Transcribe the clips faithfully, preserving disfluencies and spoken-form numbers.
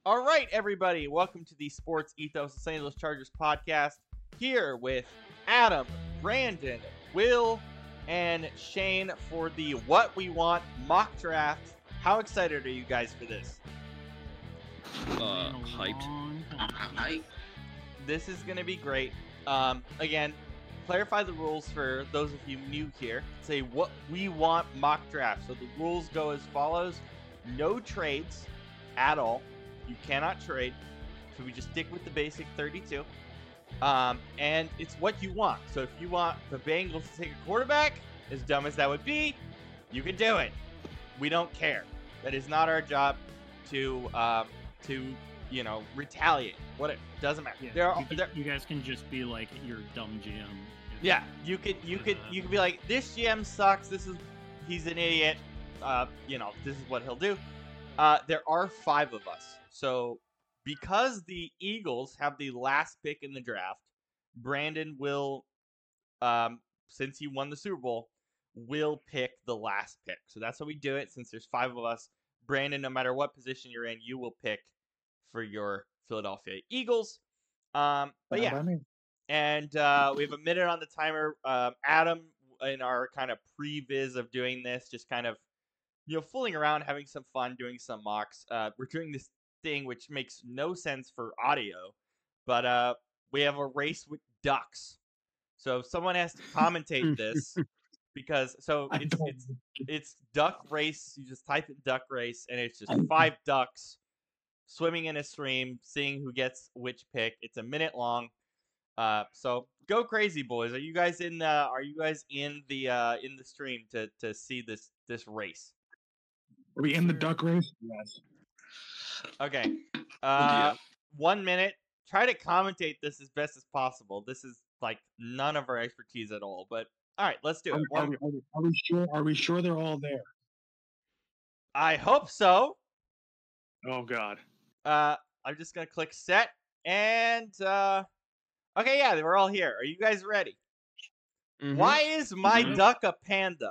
All right, everybody, welcome to the Sports Ethos of Saint Louis Chargers podcast. Here with Adam, Brandon, Will, and Shane for the What We Want mock draft. How excited are you guys for this? Uh, hyped. Hype. This is going to be great. Um, again, clarify the rules for those of you new here. Say What We Want mock draft. So the rules go as follows. No trades at all. You cannot trade, so we just stick with the basic thirty-two. Um, and it's what you want. So if you want the Bengals to take a quarterback, as dumb as that would be, you can do it. We don't care. That is not our job to, um, to you know, retaliate. What it doesn't matter. Yeah, there are, you, can, there, you guys can just be like your dumb G M. yeah, you could, you could, you could be like, this G M sucks. This is, he's an idiot. Uh, you know, this is what he'll do. Uh, there are five of us. So, because the Eagles have the last pick in the draft, Brandon will, um, since he won the Super Bowl, will pick the last pick. So that's how we do it. Since there's five of us, Brandon, no matter what position you're in, you will pick for your Philadelphia Eagles. Um, but yeah, and uh, we have a minute on the timer. Um, Adam, in our kind of pre-viz of doing this, just kind of, you know, fooling around, having some fun, doing some mocks. Uh, we're doing this thing which makes no sense for audio, but uh, we have a race with ducks. So if someone has to commentate this, because so it's it's it's duck race. You just type in duck race, and it's just five ducks swimming in a stream, seeing who gets which pick. It's a minute long. Uh, so go crazy, boys. Are you guys in? Uh, are you guys in the uh, in the stream to to see this this race? Are we in the duck race? Yes. Okay. Uh, one minute. Try to commentate this as best as possible. This is like none of our expertise at all. But all right, let's do it. Are, are, we, are, we, are we sure? Are we sure they're all there? I hope so. Oh God. Uh, I'm just gonna click set and uh, okay, yeah, we're all here. Are you guys ready? Mm-hmm. Why is my mm-hmm. duck a panda?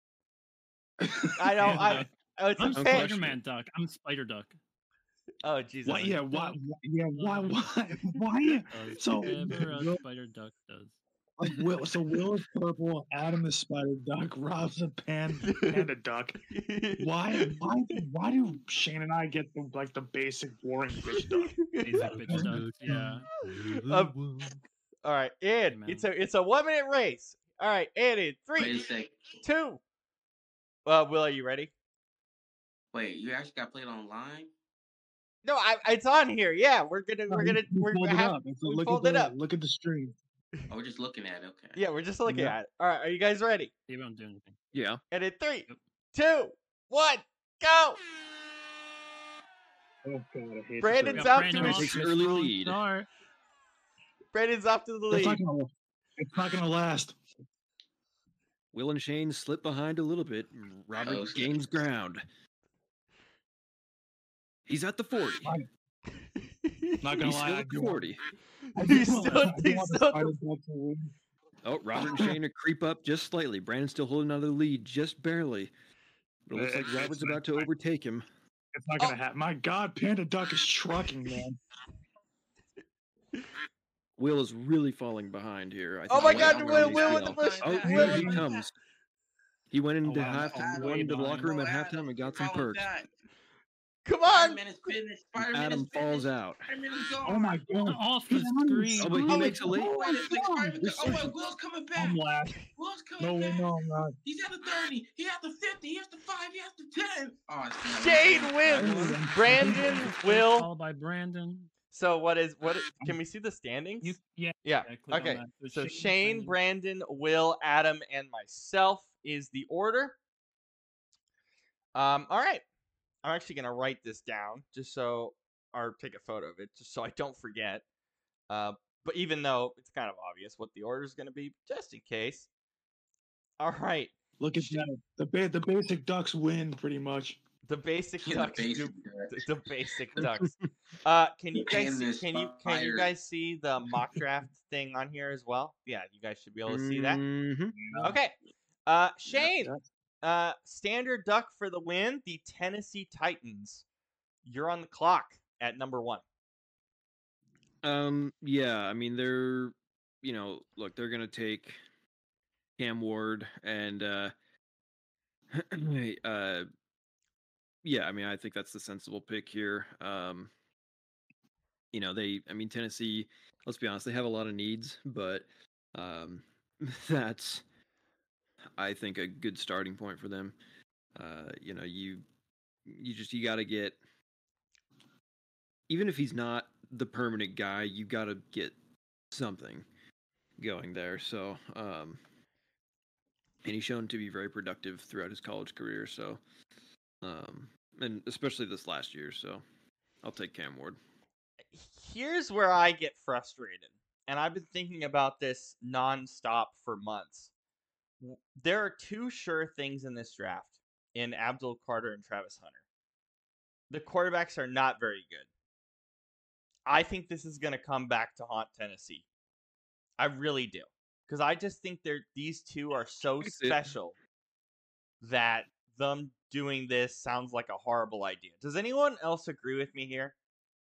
I don't. I. Oh, it's I'm a Spider-Man duck. I'm Spider Duck. Oh Jesus! What? Yeah. Why? Yeah. Why? Why? Why? So whatever a Spider Duck does. Like Will. So Will is purple. Adam is Spider Duck. Rob's a panda, panda duck. Why? Why? Why do Shane and I get the like the basic boring bitch duck? Basic bitch duck. Yeah. Um, all right, and it's a it's a one minute race. All right, and in three, two. Uh, Will, are you ready? Wait, you actually got played online? No, I, it's on here. Yeah, we're gonna, we're gonna, we're gonna have, we look pulled at it the, up. Look at the stream. Oh, we're just looking at it. Okay. Yeah, we're just looking yeah. at it. All right, are you guys ready? You don't do anything. Yeah. And in three, yep. two, one, go! Oh God, I hate Brandon's out Brandon to off his early lead. Start. Brandon's off to the lead. It's not gonna, it's not gonna last. Will and Shane slip behind a little bit. Robert oh, gains ground. He's at the forty. Not gonna he's lie, still at the forty. He's still, he's still Oh, Robert and Shane are creep up just slightly. Brandon's still holding another lead, just barely. But it looks like Robert's about to overtake him. It's not gonna oh. happen. My God, Panda Duck is trucking, man. Will is really falling behind here. I think oh my God, Will, Will in the bush. Oh, Will. here he comes. He went into oh, wow. half, oh, went into the locker room at halftime and got some perks. Come on! Adam falls out. Oh my God! Off the screen. Oh, but he makes a lead. Oh, wait, Will's coming back. I'm last. Will's coming no, back. No, I'm not. He's at the thirty. He at the fifty. He at the five. He at the ten. Oh, Shane wins. Brandon, Will. Followed by Brandon. So what is what? Is, can we see the standings? You, yeah. Yeah. yeah okay. So, so Shane, Brandon, Will, Adam, and myself is the order. Um. All right. I'm actually gonna write this down just so, or take a photo of it just so I don't forget. Uh. But even though it's kind of obvious what the order is gonna be, just in case. All right. Look at that. The ba- the basic ducks win pretty much. The basic yeah, ducks. The basic, do, the basic ducks. Uh, can you guys see, can you can you guys see the mock draft thing on here as well? Yeah, you guys should be able to see that. Mm-hmm. Okay. Uh, Shane, uh, standard duck for the win. The Tennessee Titans. You're on the clock. at number one? Um, yeah, I mean they're, you know, look, they're gonna take Cam Ward and uh, uh, yeah, I mean I think that's the sensible pick here. Um, you know, they, I mean Tennessee. Let's be honest, they have a lot of needs, but um, that's I think a good starting point for them. Uh, you know, you you just you got to get, even if he's not the permanent guy, you got to get something going there. So, um, and he's shown to be very productive throughout his college career. So, um, and especially this last year. So, I'll take Cam Ward. Here's where I get frustrated, and I've been thinking about this nonstop for months. W- There are two sure things in this draft in Abdul Carter and Travis Hunter. The quarterbacks are not very good. I think this is going to come back to haunt Tennessee. I really do. Because I just think they're these two are so can see it. special that them doing this sounds like a horrible idea. Does anyone else agree with me here?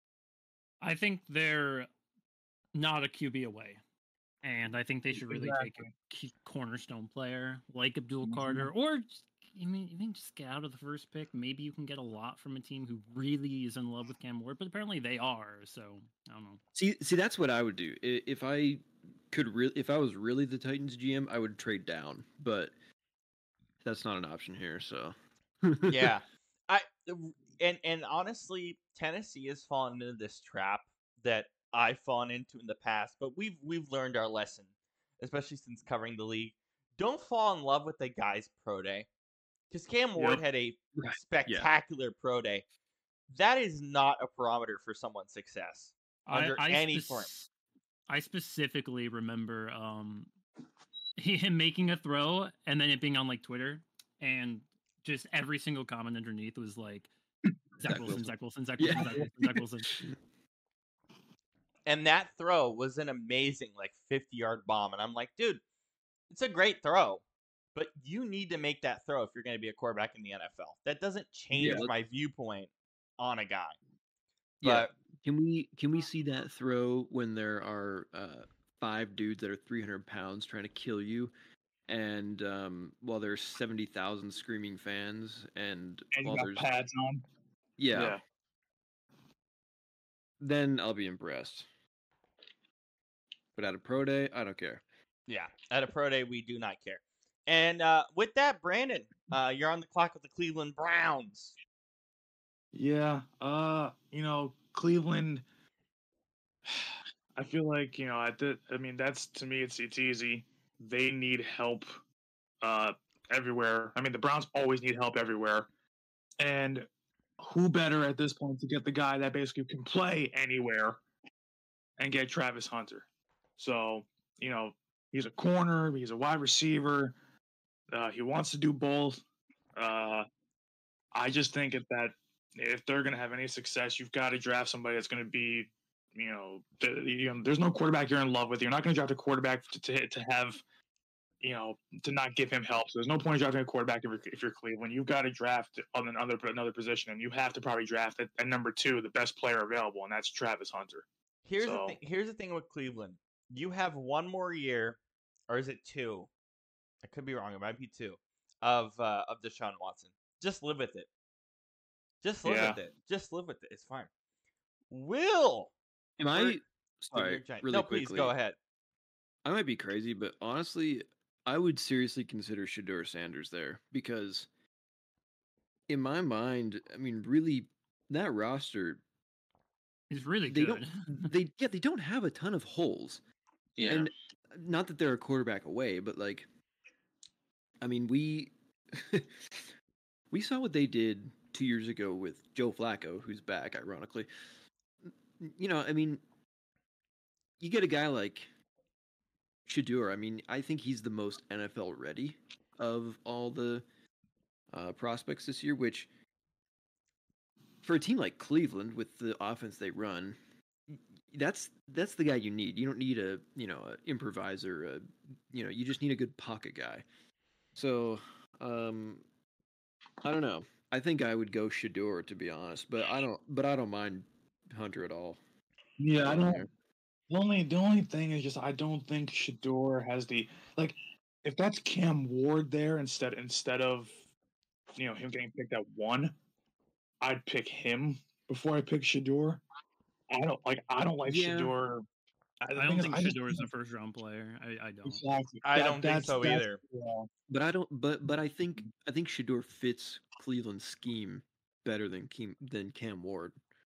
I think they're not a Q B away. And I think they should really take a key cornerstone player like Abdul Carter, or just, I mean, even just get out of the first pick. Maybe you can get a lot from a team who really is in love with Cam Ward, but apparently they are. So I don't know. See, see, that's what I would do I- if I could. Really, if I was really the Titans G M, I would trade down. But that's not an option here. So, Yeah. I and and honestly, Tennessee has fallen into this trap that I've fallen into in the past, but we've we've learned our lesson, especially since covering the league. Don't fall in love with the guy's pro day. Because Cam Ward Yep. had a Right, yeah. spectacular pro day. That is not a barometer for someone's success under I, I any spec- form. I specifically remember um, him making a throw and then it being on like Twitter, and just every single comment underneath was like Zach Wilson, Zach Wilson, Zach Yeah. Wilson, Zach Wilson, Zach Wilson. And that throw was an amazing, like, fifty-yard bomb. And I'm like, dude, it's a great throw, but you need to make that throw if you're going to be a quarterback in the N F L. That doesn't change let's- my viewpoint on a guy. Yeah. But Can we can we see that throw when there are uh, five dudes that are three hundred pounds trying to kill you, and um, while there's seventy thousand screaming fans, and, And you while got there's pads on. yeah, then I'll be impressed. But at a pro day, I don't care. yeah, at a pro day, we do not care. And uh, with that, Brandon, uh, you're on the clock with the Cleveland Browns. Yeah. Uh, you know, Cleveland. I feel like, you know, at the, I mean, that's, to me, it's it's easy. They need help uh everywhere. I mean, the Browns always need help everywhere. And who better at this point to get the guy that basically can play anywhere and get Travis Hunter. So, you know, he's a corner, he's a wide receiver. Uh, he wants to do both. Uh, I just think if that if they're going to have any success, you've got to draft somebody that's going to be, you know, the, you know, there's no quarterback you're in love with. You're not going to draft a quarterback to, to to have, you know, to not give him help. So there's no point in drafting a quarterback if you're, if you're Cleveland. You've got to draft on another another position, and you have to probably draft at, at number two the best player available, and that's Travis Hunter. Here's So- the thing. Here's the thing with Cleveland. You have one more year, or is it two? I could be wrong. It might be two of uh, of Deshaun Watson. Just live with it. Just live Yeah. with it. Just live with it. It's fine. Will. Am Or- I the New sorry? York Giants- Really no, quickly, please go ahead. I might be crazy, but honestly, I would seriously consider Shador Sanders there because, in my mind, I mean, really, that roster He's really they good. don't they yeah they don't have a ton of holes. Yeah. And not that they're a quarterback away, but like, I mean, we we saw what they did two years ago with Joe Flacco, who's back, ironically. N- You know, I mean, you get a guy like Shador. I mean, I think he's the most N F L ready of all the uh, prospects this year. Which, for a team like Cleveland with the offense they run, y- that's that's the guy you need. You don't need a you know a improviser. A, you know, you just need a good pocket guy. So, um, I don't know. I think I would go Shador, to be honest, but I don't. But I don't mind Hunter at all. Yeah, I down don't. there. The only the only thing is just I don't think Shador has the like. If that's Cam Ward there instead instead of you know him getting picked at one, I'd pick him before I pick Shador. I don't like I don't like Yeah. Shador. Uh, the I thing don't is, think I just Shador is think- a first round player. I, I don't. Exactly. I That- don't think that's- so that's- either. yeah. But I don't. But but I think I think Shador fits Cleveland's scheme better than Cam, than Cam Ward.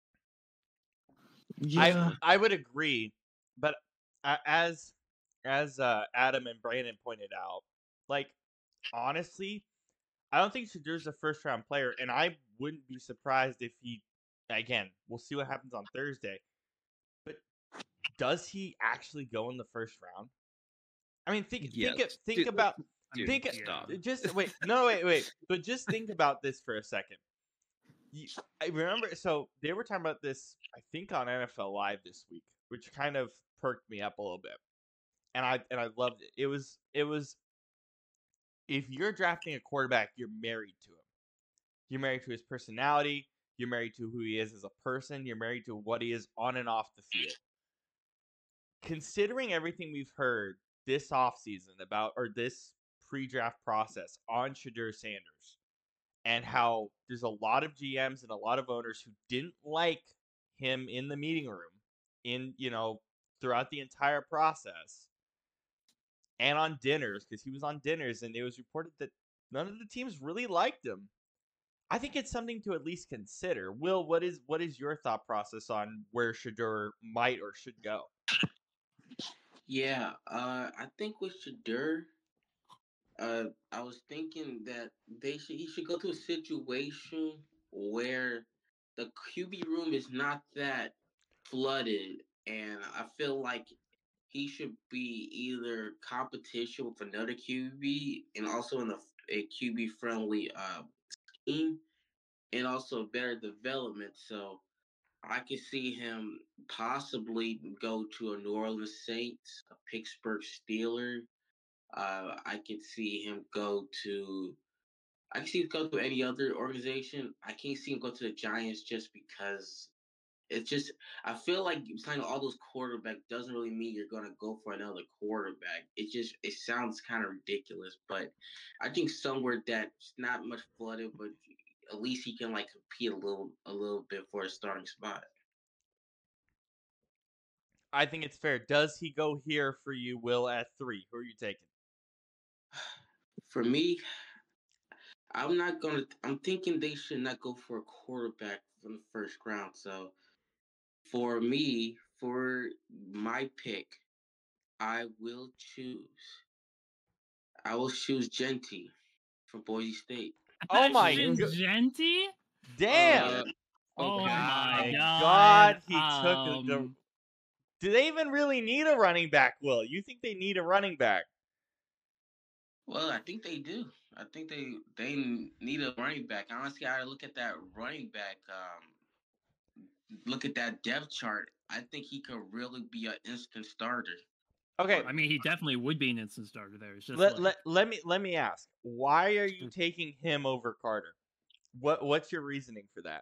Yeah. I I would agree, but a- as as uh, Adam and Brandon pointed out, like honestly, I don't think Shadur's a first round player, and I wouldn't be surprised if he. Again, we'll see what happens on Thursday. But does he actually go in the first round? I mean, think think Yes. think Dude, about I mean, think yeah. stop. just wait no wait wait but just think about this for a second. You, I remember so they were talking about this I think on N F L Live this week, which kind of perked me up a little bit, and I and I loved it. It was it was if you're drafting a quarterback, you're married to him. You're married to his personality. You're married to who he is as a person. You're married to what he is on and off the field. Considering everything we've heard this offseason about, or this pre-draft process on Shedeur Sanders, and how there's a lot of G Ms and a lot of owners who didn't like him in the meeting room, in you know, throughout the entire process, and on dinners, because he was on dinners, and it was reported that none of the teams really liked him. I think it's something to at least consider. Will, what is what is your thought process on where Shedeur might or should go? Yeah, uh, I think with Shadur, uh, I was thinking that they should he should go to a situation where the Q B room is not that flooded, and I feel like he should be either competition with another Q B and also in a, a Q B friendly uh, scheme, and also better development. So I could see him possibly go to a New Orleans Saints, a Pittsburgh Steelers. Uh, I could see him go to. I can see him go to any other organization. I can't see him go to the Giants just because it's just. I feel like signing all those quarterbacks doesn't really mean you're gonna go for another quarterback. It just it sounds kind of ridiculous, but I think somewhere that's not much flooded, but at least he can like compete a little a little bit for a starting spot. I think it's fair. Does he go here for you, Will, at three? Who are you taking? For me, I'm not gonna. I'm thinking they should not go for a quarterback from the first round. So, for me, for my pick, I will choose. I will choose Genty from Boise State. Oh my Ashton go- Genty? Damn! Uh, Oh Okay. my my god. God, he took the- Um, Do they even really need a running back, Will? You think they need a running back? Well, I think they do. I think they they need a running back. Honestly, I look at that running back. Um, look at that depth chart. I think he could really be an instant starter. Okay, I mean, he definitely would be an instant starter there. It's just let, like, let, let me let me ask. Why are you taking him over Carter? What what's your reasoning for that?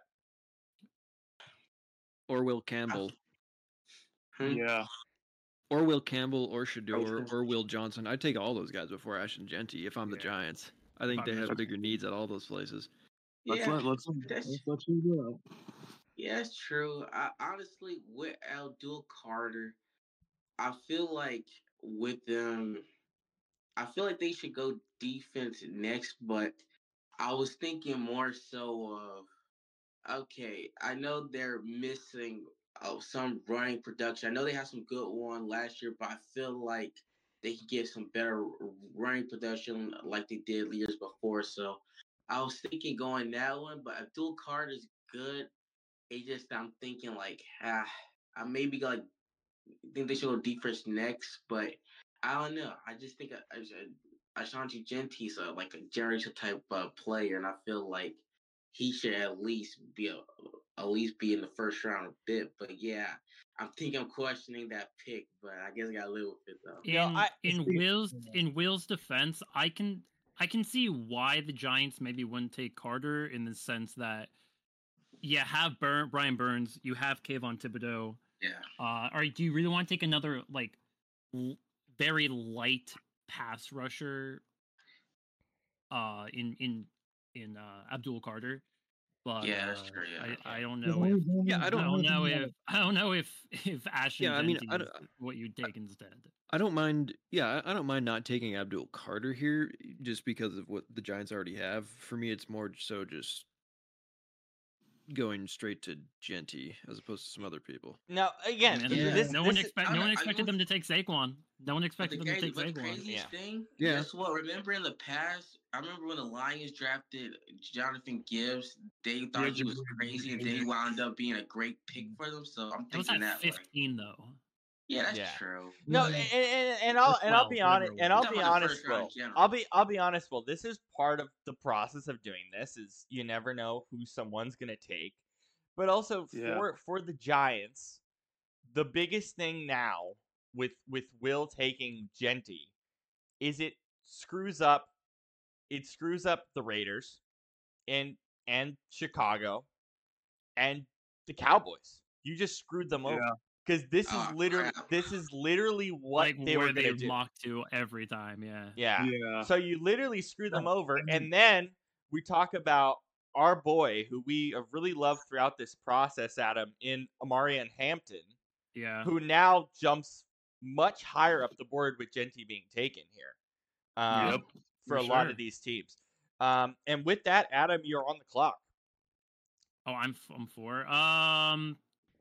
Or Will Campbell. Hmm? Yeah. Or Will Campbell or Shador Okay. or Will Johnson. I'd take all those guys before Ashton Genty if I'm the Yeah. Giants. I think they Fine. have bigger needs at all those places. Let's Yeah, let let's, that's- let's let you go. yeah, it's true. I honestly with Abdul Carter, I feel like with them, I feel like they should go defense next. But I was thinking more so of okay. I know they're missing uh, some running production. I know they had some good one last year, but I feel like they can get some better running production like they did years before. So I was thinking going that one, but Abdul Carter's good. It just I'm thinking like ah, I maybe like think they should go defense next, but I don't know. I just think I, I, Ashanti Genty's a, like a generational type uh, player, and I feel like he should at least be a, at least be in the first round a bit. But yeah, I'm thinking I'm questioning that pick, but I guess I gotta live with it though. in You know, I- in Will's in Will's defense, I can I can see why the Giants maybe wouldn't take Carter in the sense that yeah, have Burn, Brian Burns. You have Kayvon Thibodeau. Yeah. Uh, or do you really want to take another like l- very light pass rusher? Uh, in in in uh, Abdul Carter, but Yeah, that's uh, true. Yeah. I I don't The know only- if the only- Yeah, I the don't- I only don't know thing if I don't know if if Ashton Yeah, I mean, Genty I is don't- what you take instead. I don't mind. Yeah, I I don't mind not taking Abdul Carter here, just because of what the Giants already have. For me, it's more so just going straight to Genty as opposed to some other people. Now again, Man, Yeah. this, no this one is- expect I no don't- one I expected don't- them to take Saquon. No one But the, expected them to crazy, take but the Saquon. craziest Yeah. thing, Yeah. guess what? Remember in the past, I remember when the Lions drafted Jonathan Gibbs, they thought Yeah, he was Jabari- crazy, and then he wound up being a great pick for them. So I'm It was thinking at that, like, fifteen though. yeah, that's Yeah. true. No, Yeah. and, and, and I'll Or and I'll twelve, be whatever honest, it and was. I'll Talking be about the honest, first round in Will. general. I'll be I'll be honest, Will. This is part of the process of doing this. Is you never know who someone's gonna take, but also Yeah. for for the Giants, the biggest thing now with with Will taking Genty is it screws up it screws up the Raiders and and Chicago and the Cowboys. You just screwed them over Yeah. because this is Ah, literally crap. this is literally what Like they where were they gonna do. mock to every time. Yeah. Yeah. Yeah. So you literally screw them Yeah, over, I mean- and then we talk about our boy who we have really loved throughout this process, Adam, in Amarian Hampton, Yeah. who now jumps much higher up the board with Genty being taken here. Um, Yep, for for a lot sure. of these teams. Um, and with that, Adam, you're on the clock. Oh, I'm f- I'm for. Um,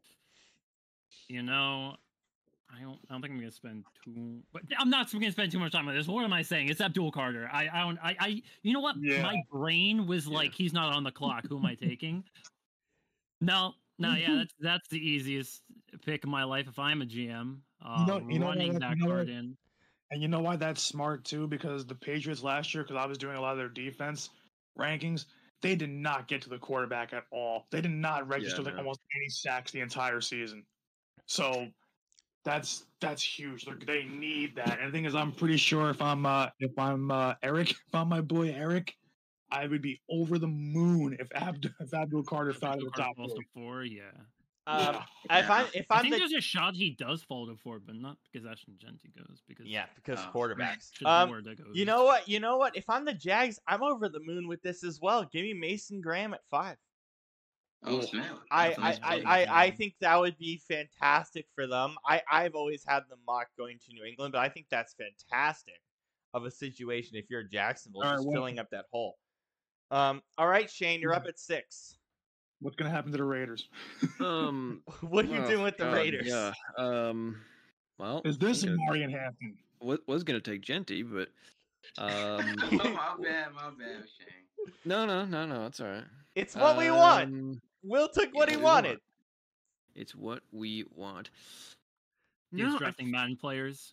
you know, I don't I don't think I'm gonna spend too. But I'm not gonna spend too much time on this. What am I saying? It's Abdul Carter. I I don't I I. You know what? Yeah. My brain was Yeah. like, he's not on the clock. Who am I taking? No, no, yeah, that's that's the easiest pick of my life if I'm a G M. Uh, know- you know running what- that you know what- card in. And you know why that's smart too? Because the Patriots last year, because I was doing a lot of their defense rankings, they did not get to the quarterback at all. They did not register like no. almost any sacks the entire season. So that's that's huge. Like, they need that. And the thing is, I'm pretty sure if I'm uh, if I'm uh, Eric, if I'm my boy Eric, I would be over the moon if Abd if Abdul Carter fell out of Abdul the Carter top falls four. to four, yeah. Um, Yeah. if I'm if I I'm think the there's a shot he does fall to four, but not because Ashton Genty goes. Because yeah, because Oh. quarterbacks. Shador Um, that goes. you know what? You know what? If I'm the Jags, I'm over the moon with this as well. Give me Mason Graham at five. Oh snap! I That's a I, nice I, pick. I, I think that would be fantastic for them. I, I've always had them mock going to New England, but I think that's fantastic of a situation if you're Jacksonville, All right, just well- filling up that hole. Um, all right, Shane, you're up at six. What's gonna happen to the Raiders? Um, What are you oh, doing with the God, Raiders? Yeah. Um. Well, Is this I'm gonna- Amarian Hampton? wa- was gonna take Genty, but um. Oh, my bad, my bad, Shane. no, no, no, no. It's all right. It's what we want. Um, Will took what yeah, he we want. wanted. It's what we want. He's No, I drafting Madden players.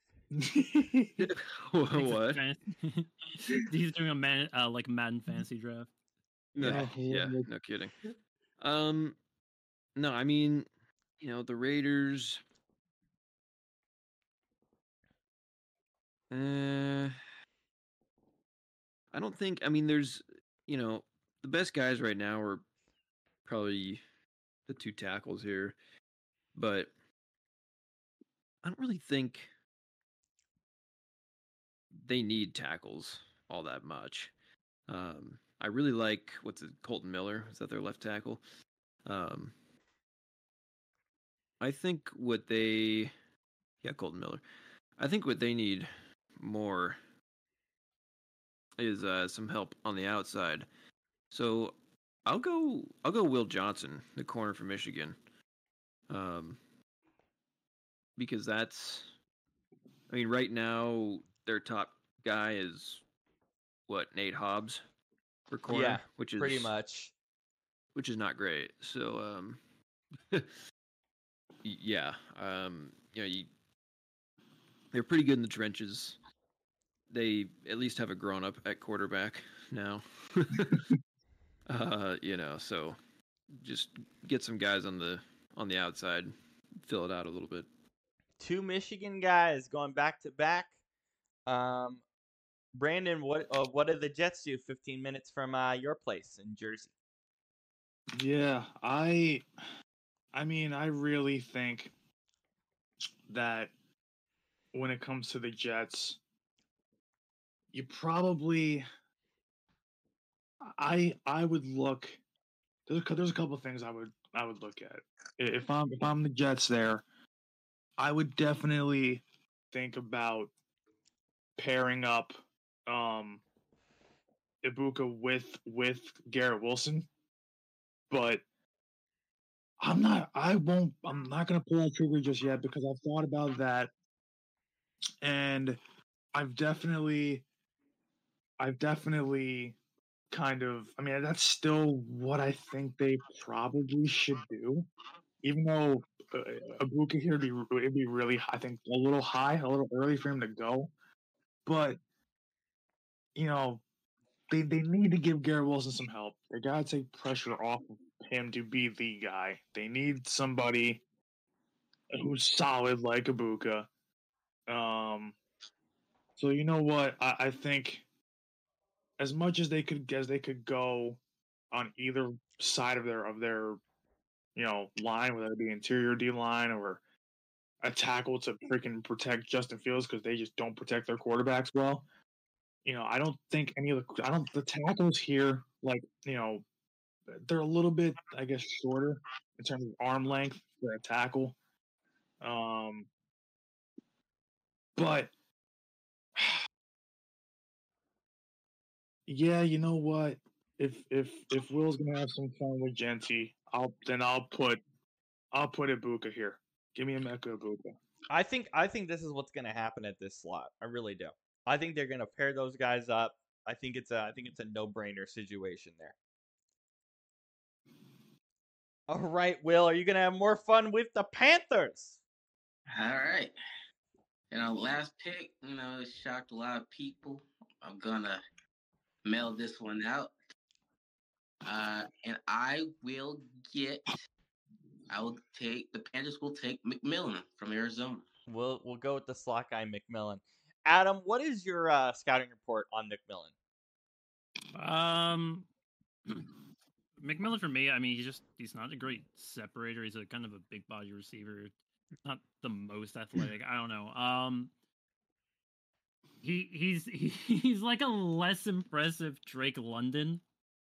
what? He's doing a man uh, like Madden fantasy draft. No, Yeah, yeah, yeah. no kidding. Um, no, I mean, you know, the Raiders. Uh, I don't think. I mean, there's, you know, the best guys right now are probably the two tackles here, but I don't really think they need tackles all that much. Um, I really like what's it, Colton Miller. Is that their left tackle? Um, I think what they, yeah, Colton Miller. I think what they need more is uh, some help on the outside. So I'll go. I'll go Will Johnson, the corner from Michigan. Um, because that's, I mean, right now their top guy is what, Nate Hobbs for corner, Yeah, which is Pretty much. which is not great. So, um, y- yeah, um, you know, you, they're pretty good in the trenches. They at least have a grown up at quarterback now. uh, you know, so just get some guys on the on the outside, fill it out a little bit. Two Michigan guys going back to back. Um, Brandon, what uh, what did the Jets do? Fifteen minutes from uh, your place in Jersey. Yeah, I I mean, I really think that when it comes to the Jets, you probably I I would look there's a, there's a couple of things I would I would look at. If I'm if I'm the Jets there, I would definitely think about pairing up um Ibuka with with Garrett Wilson, but I'm not I won't I'm not gonna pull that trigger just yet because I've thought about that and I've definitely I've definitely kind of I mean that's still what I think they probably should do. Even though uh, Ibuka here would be it'd be really I think a little high, a little early for him to go. But you know, they they need to give Garrett Wilson some help. They gotta take pressure off of him to be the guy. They need somebody who's solid like Ibuka. Um, so you know what? I, I think as much as they could as they could go on either side of their of their you know line, whether it be interior D line or a tackle to freaking protect Justin Fields because they just don't protect their quarterbacks well. You know, I don't think any of the I don't the tackles here like you know they're a little bit I guess shorter in terms of arm length for a tackle. Um, but yeah, you know what? If if if Will's gonna have some fun with Genty, I'll then I'll put I'll put Ibuka here. Give me a Emeka Ibuka. I think I think this is what's going to happen at this slot. I really do. I think they're going to pair those guys up. I think it's a I think it's a no-brainer situation there. All right, Will, are you going to have more fun with the Panthers? All right. You know, last pick, you know, it shocked a lot of people. I'm gonna mail this one out. Uh, and I will get I will take the Panthers will take McMillan from Arizona. We'll we'll go with the slot guy McMillan. Adam, what is your uh, scouting report on McMillan? Um, McMillan for me, I mean, he's just he's not a great separator. He's a kind of a big body receiver, not the most athletic. I don't know. Um, he he's he's like a less impressive Drake London,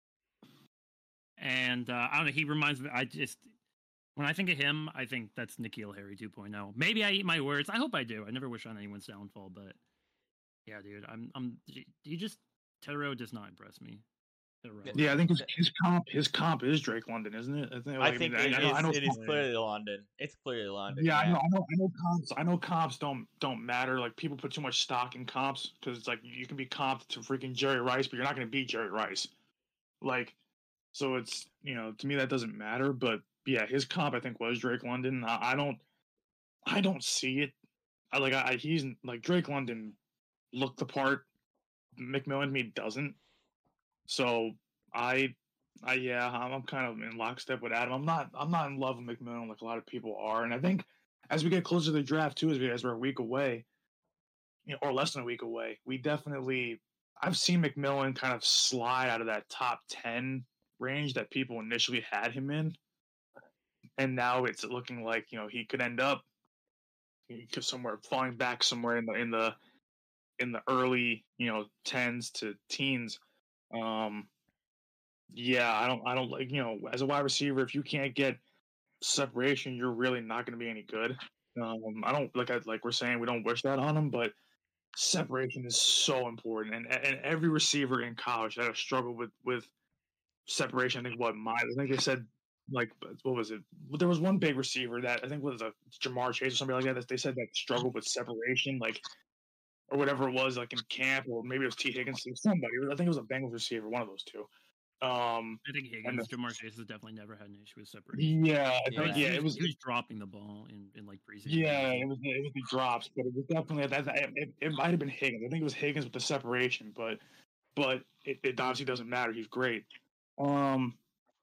and uh, I don't know. He reminds me. I just when I think of him, I think that's N'Keal Harry two point oh. Maybe I eat my words. I hope I do. I never wish on anyone's downfall, but yeah, dude, I'm I'm he just Tero does not impress me. Yeah, I think his, his comp his comp is Drake London, isn't it? I think, like, I think I mean, it, I, I know, is, I know it is clearly London. It's clearly London. Yeah, yeah. I know, I know, I know comps. I know comps don't don't matter. Like people put too much stock in comps because it's like you can be comped to freaking Jerry Rice, but you're not going to beat Jerry Rice. Like, so it's you know to me that doesn't matter. But yeah, his comp I think was Drake London. I, I don't, I don't see it. I like I he's like Drake London looked the part. McMillan to me doesn't. So I, I yeah, I'm, I'm kind of in lockstep with Adam. I'm not I'm not in love with McMillan like a lot of people are, and I think as we get closer to the draft too, as we as we're a week away, you know, or less than a week away, we definitely I've seen McMillan kind of slide out of that top ten range that people initially had him in, and now it's looking like you know he could end up somewhere falling back somewhere in the in the in the early you know tens to teens. Um, yeah, I don't I don't like you know as a wide receiver if you can't get separation, you're really not going to be any good. Um, I don't like I like we're saying we don't wish that on him, but separation is so important, and and every receiver in college that has struggled with with separation. I think what my I think they said like what was it? There was one big receiver that I think was a Jamar Chase or somebody like that. That they said that struggled with separation, like or whatever it was, like in camp, or maybe it was T Higgins. Somebody, I think it was a Bengals receiver, one of those two. Um, I think Higgins, the, Jamar Chase has definitely never had an issue with separation. Yeah, I yeah. think yeah, he, it was he was dropping the ball in, in like preseason. Yeah, it was it was the drops, but it was definitely that. It, it might have been Higgins. I think it was Higgins with the separation, but but it, it obviously doesn't matter. He's great. Um,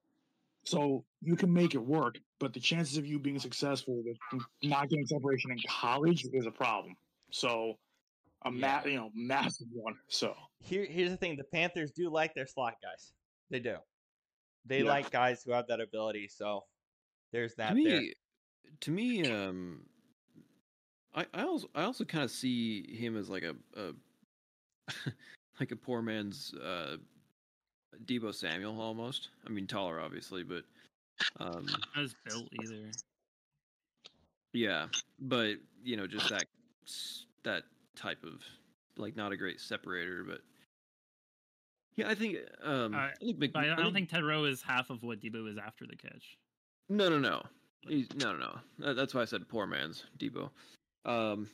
so you can make it work, but the chances of you being successful with not getting separation in college is a problem. So a Yeah. ma- you know massive one. So Here, here's the thing: the Panthers do like their slot guys. They do. They Yeah. like guys who have that ability. So there's that to there. me, to me, um, I, I also I also kind of see him as like a, a like a poor man's uh, Debo Samuel almost. I mean, taller obviously, but um, Not as built either. yeah, but you know, just that s- that type of like not a great separator, but yeah, I think um, Uh, I think Mc, But I, I I don't think Ted Rowe is half of what Debo is after the catch. no no no He's, no no no That- that's why I said poor man's Debo. Um,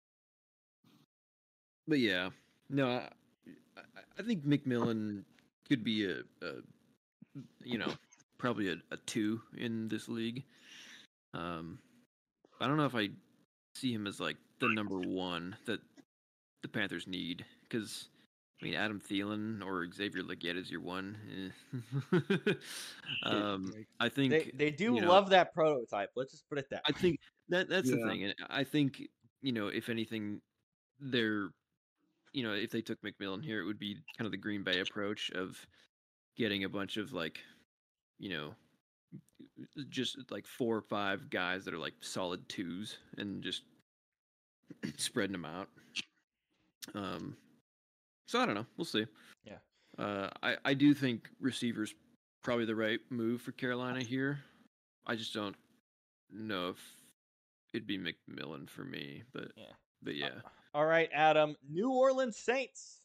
but yeah, no, I, I, I think McMillan could be a, a you know probably a, a two in this league. Um, I don't know if I see him as like the number one that the Panthers need because I mean Adam Thielen or Xavier Legette is your one. eh. um, I think They they do you know, love that prototype. Let's just put it that I way. think that that's the Yeah. thing, and I think you know if anything, they're you know if they took McMillan here, it would be kind of the Green Bay approach of getting a bunch of like you know just like four or five guys that are like solid twos and just spreading them out. Um, so I don't know. We'll see. Yeah. Uh, I I do think receivers probably the right move for Carolina here. I just don't know if it'd be McMillan for me, but Yeah. but yeah. All right, Adam. New Orleans Saints.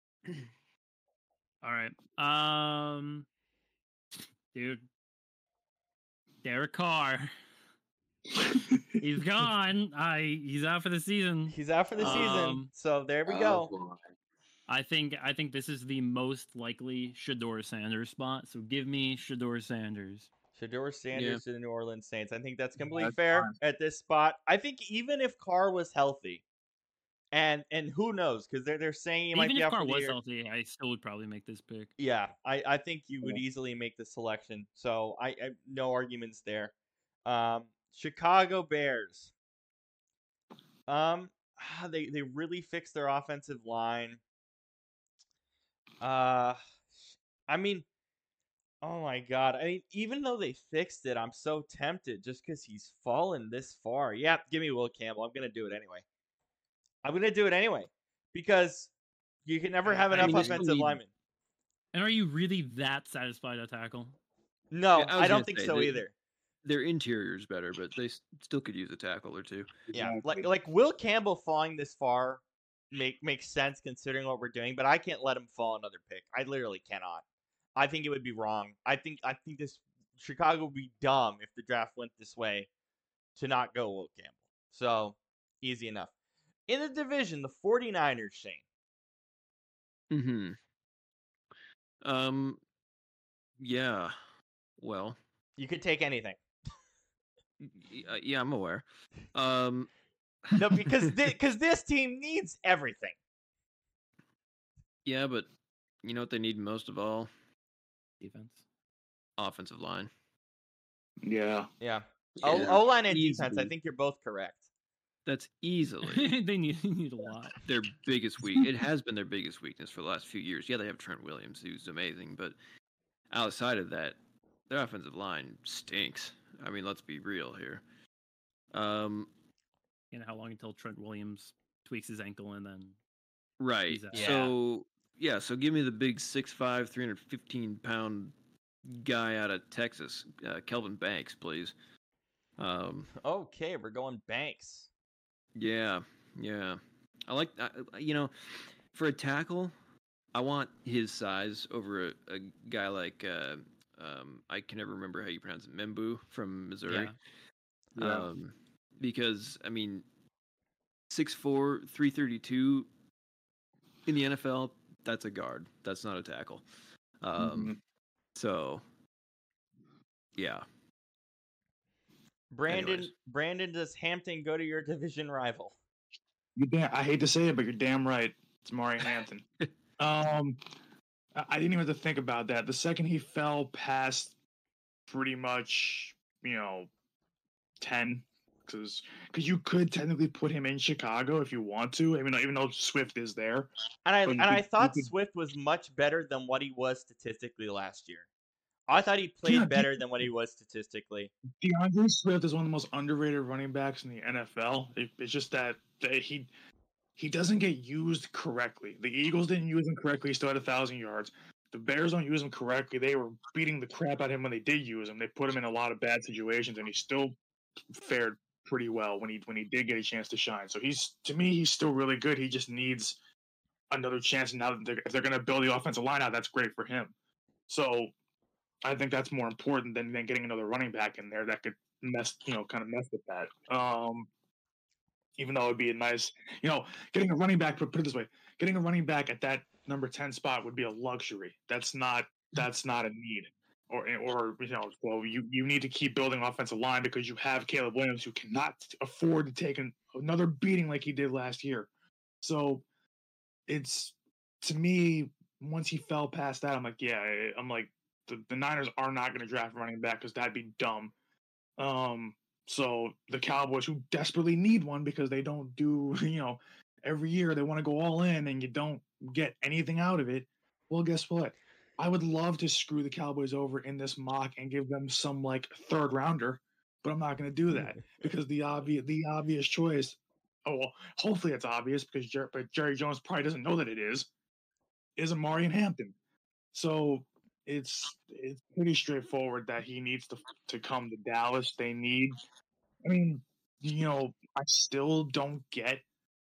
All right. Um, dude, Derek Carr. He's gone. I he's out for the season. He's out for the season. Um, So there we Oh, go. boy. I think I think this is the most likely Shador Sanders spot. So give me Shador Sanders. Shador Sanders to the New Orleans Saints. I think that's completely That's fair fine. at this spot. I think even if Carr was healthy, and and who knows, because they're they're saying he might Even be if out Carr for the was year. healthy, I still would probably make this pick. Yeah, I, I think you would easily make the selection. So I, I no arguments there. Um, Chicago Bears. Um, they they really fixed their offensive line. Uh, I mean, oh my god. I mean, even though they fixed it, I'm so tempted just because he's fallen this far. Yeah, give me Will Campbell. I'm gonna do it anyway. I'm gonna do it anyway because you can never I- have I enough mean, they still offensive need- linemen. And are you really that satisfied at tackle? No, Yeah, I I, was don't gonna think say, so they- either. Their interior's better, but they s- still could use a tackle or two. Yeah, like Exactly. like Will Campbell falling this far make makes sense considering what we're doing, but I can't let him fall another pick. I literally cannot. I think it would be wrong. I think I think this Chicago would be dumb if the draft went this way to not go Will Campbell. So, easy enough. In the division, the 49ers, Shane. Mm-hmm. Um. Yeah. Well. You could take anything. y- uh, Yeah, I'm aware. Um. No, because because this team needs everything. Yeah, but you know what they need most of all? Defense. Offensive line. Yeah. Yeah. Yeah. O line and defense. I Easily. think you're both correct. That's easily they need they need a lot. their biggest weak. It has been their biggest weakness for the last few years. Yeah, they have Trent Williams, who's amazing, but outside of that, their offensive line stinks. I mean, let's be real here. Um, You know how long until Trent Williams tweaks his ankle and then right. He's out. Yeah. So yeah, so give me the big six five, three hundred fifteen pound guy out of Texas, uh, Kelvin Banks, please. Um, Okay, we're going Banks. yeah, yeah. I like, I, I- you know, for a tackle, I want his size over a, a guy like uh, um, I can never remember how you pronounce it, Membu from Missouri. Yeah. Yeah. Um, because I mean, six four, three thirty-two in the N F L, that's a guard. That's not a tackle. Um, Mhm. so yeah, Brandon, Anyways. Brandon, does Hampton go to your division rival? You damn, I hate to say it, but you're damn right. It's Maury Hampton. um, I I didn't even have to think about that. The second he fell past pretty much, you know, ten, because because you could technically put him in Chicago if you want to. I mean, even though Swift is there. And I But and you I could- you thought could- Swift was much better than what he was statistically last year. I thought he played Yeah, better than what he was statistically. DeAndre Swift is one of the most underrated running backs in the N F L. It, it's just that, that he he doesn't get used correctly. The Eagles didn't use him correctly. He still had a thousand yards. The Bears don't use him correctly. They were beating the crap out of him when they did use him. They put him in a lot of bad situations, and he still fared pretty well when he when he did get a chance to shine. So he's to me, he's still really good. He just needs another chance. Now that they're, if they're going to build the offensive line out, that's great for him. So I think that's more important than, than getting another running back in there that could mess, you know, kind of mess with that. Um, even though it would be a nice, you know, getting a running back. Put, put it this way: getting a running back at that number ten spot would be a luxury. That's not that's not a need, or or you know, well, you you need to keep building offensive line because you have Caleb Williams who cannot afford to take an, another beating like he did last year. So it's to me, once he fell past that, I'm like, yeah, I'm like. The, the Niners are not going to draft a running back because that'd be dumb. Um, so the Cowboys, who desperately need one because they don't do, you know, every year they want to go all in and you don't get anything out of it. Well, guess what? I would love to screw the Cowboys over in this mock and give them some like third rounder, but I'm not going to do that because the obvious the obvious choice. Oh well, hopefully it's obvious because Jer- but Jerry Jones probably doesn't know that it is. Is Amari Hampton. So. It's it's pretty straightforward that he needs to to come to Dallas. They need, I mean, you know, I still don't get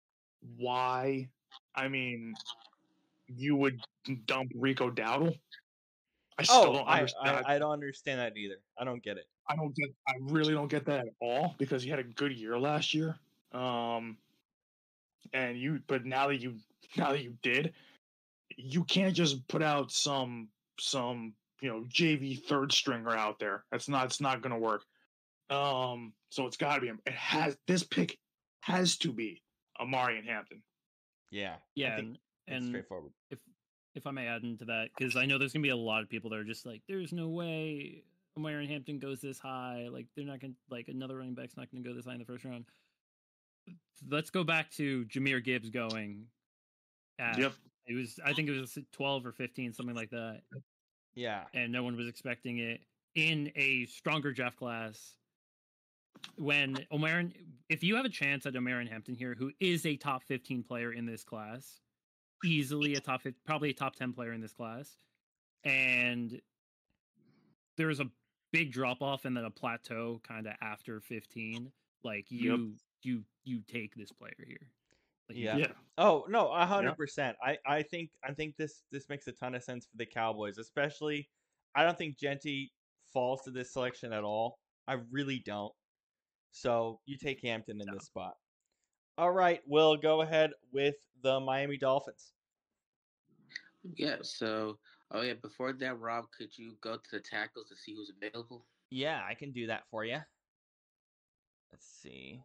why. I mean, you would dump Rico Dowdle. I still Oh, don't I, understand. I I don't understand that either. I don't get it. I don't get. I really don't get that at all because he had a good year last year. Um, and you, but now that you now that you did, you can't just put out some some. you know, J V third stringer out there. That's not, it's not going to work. Um, so it's got to be, it has, this pick has to be Amari and Hampton. Yeah. Yeah. I think and, it's and straightforward. if, if I may add into that, because I know there's going to be a lot of people that are just like, there's no way Amari and Hampton goes this high. Like, they're not going to, like, another running back's not going to go this high in the first round. Let's go back to Jahmyr Gibbs going at, Yep. It was, I think it was twelve or fifteen, something like that. Yeah. And no one was expecting it in a stronger draft class. When Omarion, if you have a chance at Omarion Hampton here, who is a top fifteen player in this class, easily a top, probably a top ten player in this class, and there's a big drop off and then a plateau kind of after fifteen, like you, yep. you, you take this player here. Like, yeah. yeah. Oh no, a hundred percent. I I think I think this this makes a ton of sense for the Cowboys, especially. I don't think Genty falls to this selection at all. I really don't. So you take Hampton in this spot. All right, we'll go ahead with the Miami Dolphins. Yeah. So, oh yeah. Before that, Rob, could you go to the tackles to see who's available? Yeah, I can do that for you. Let's see.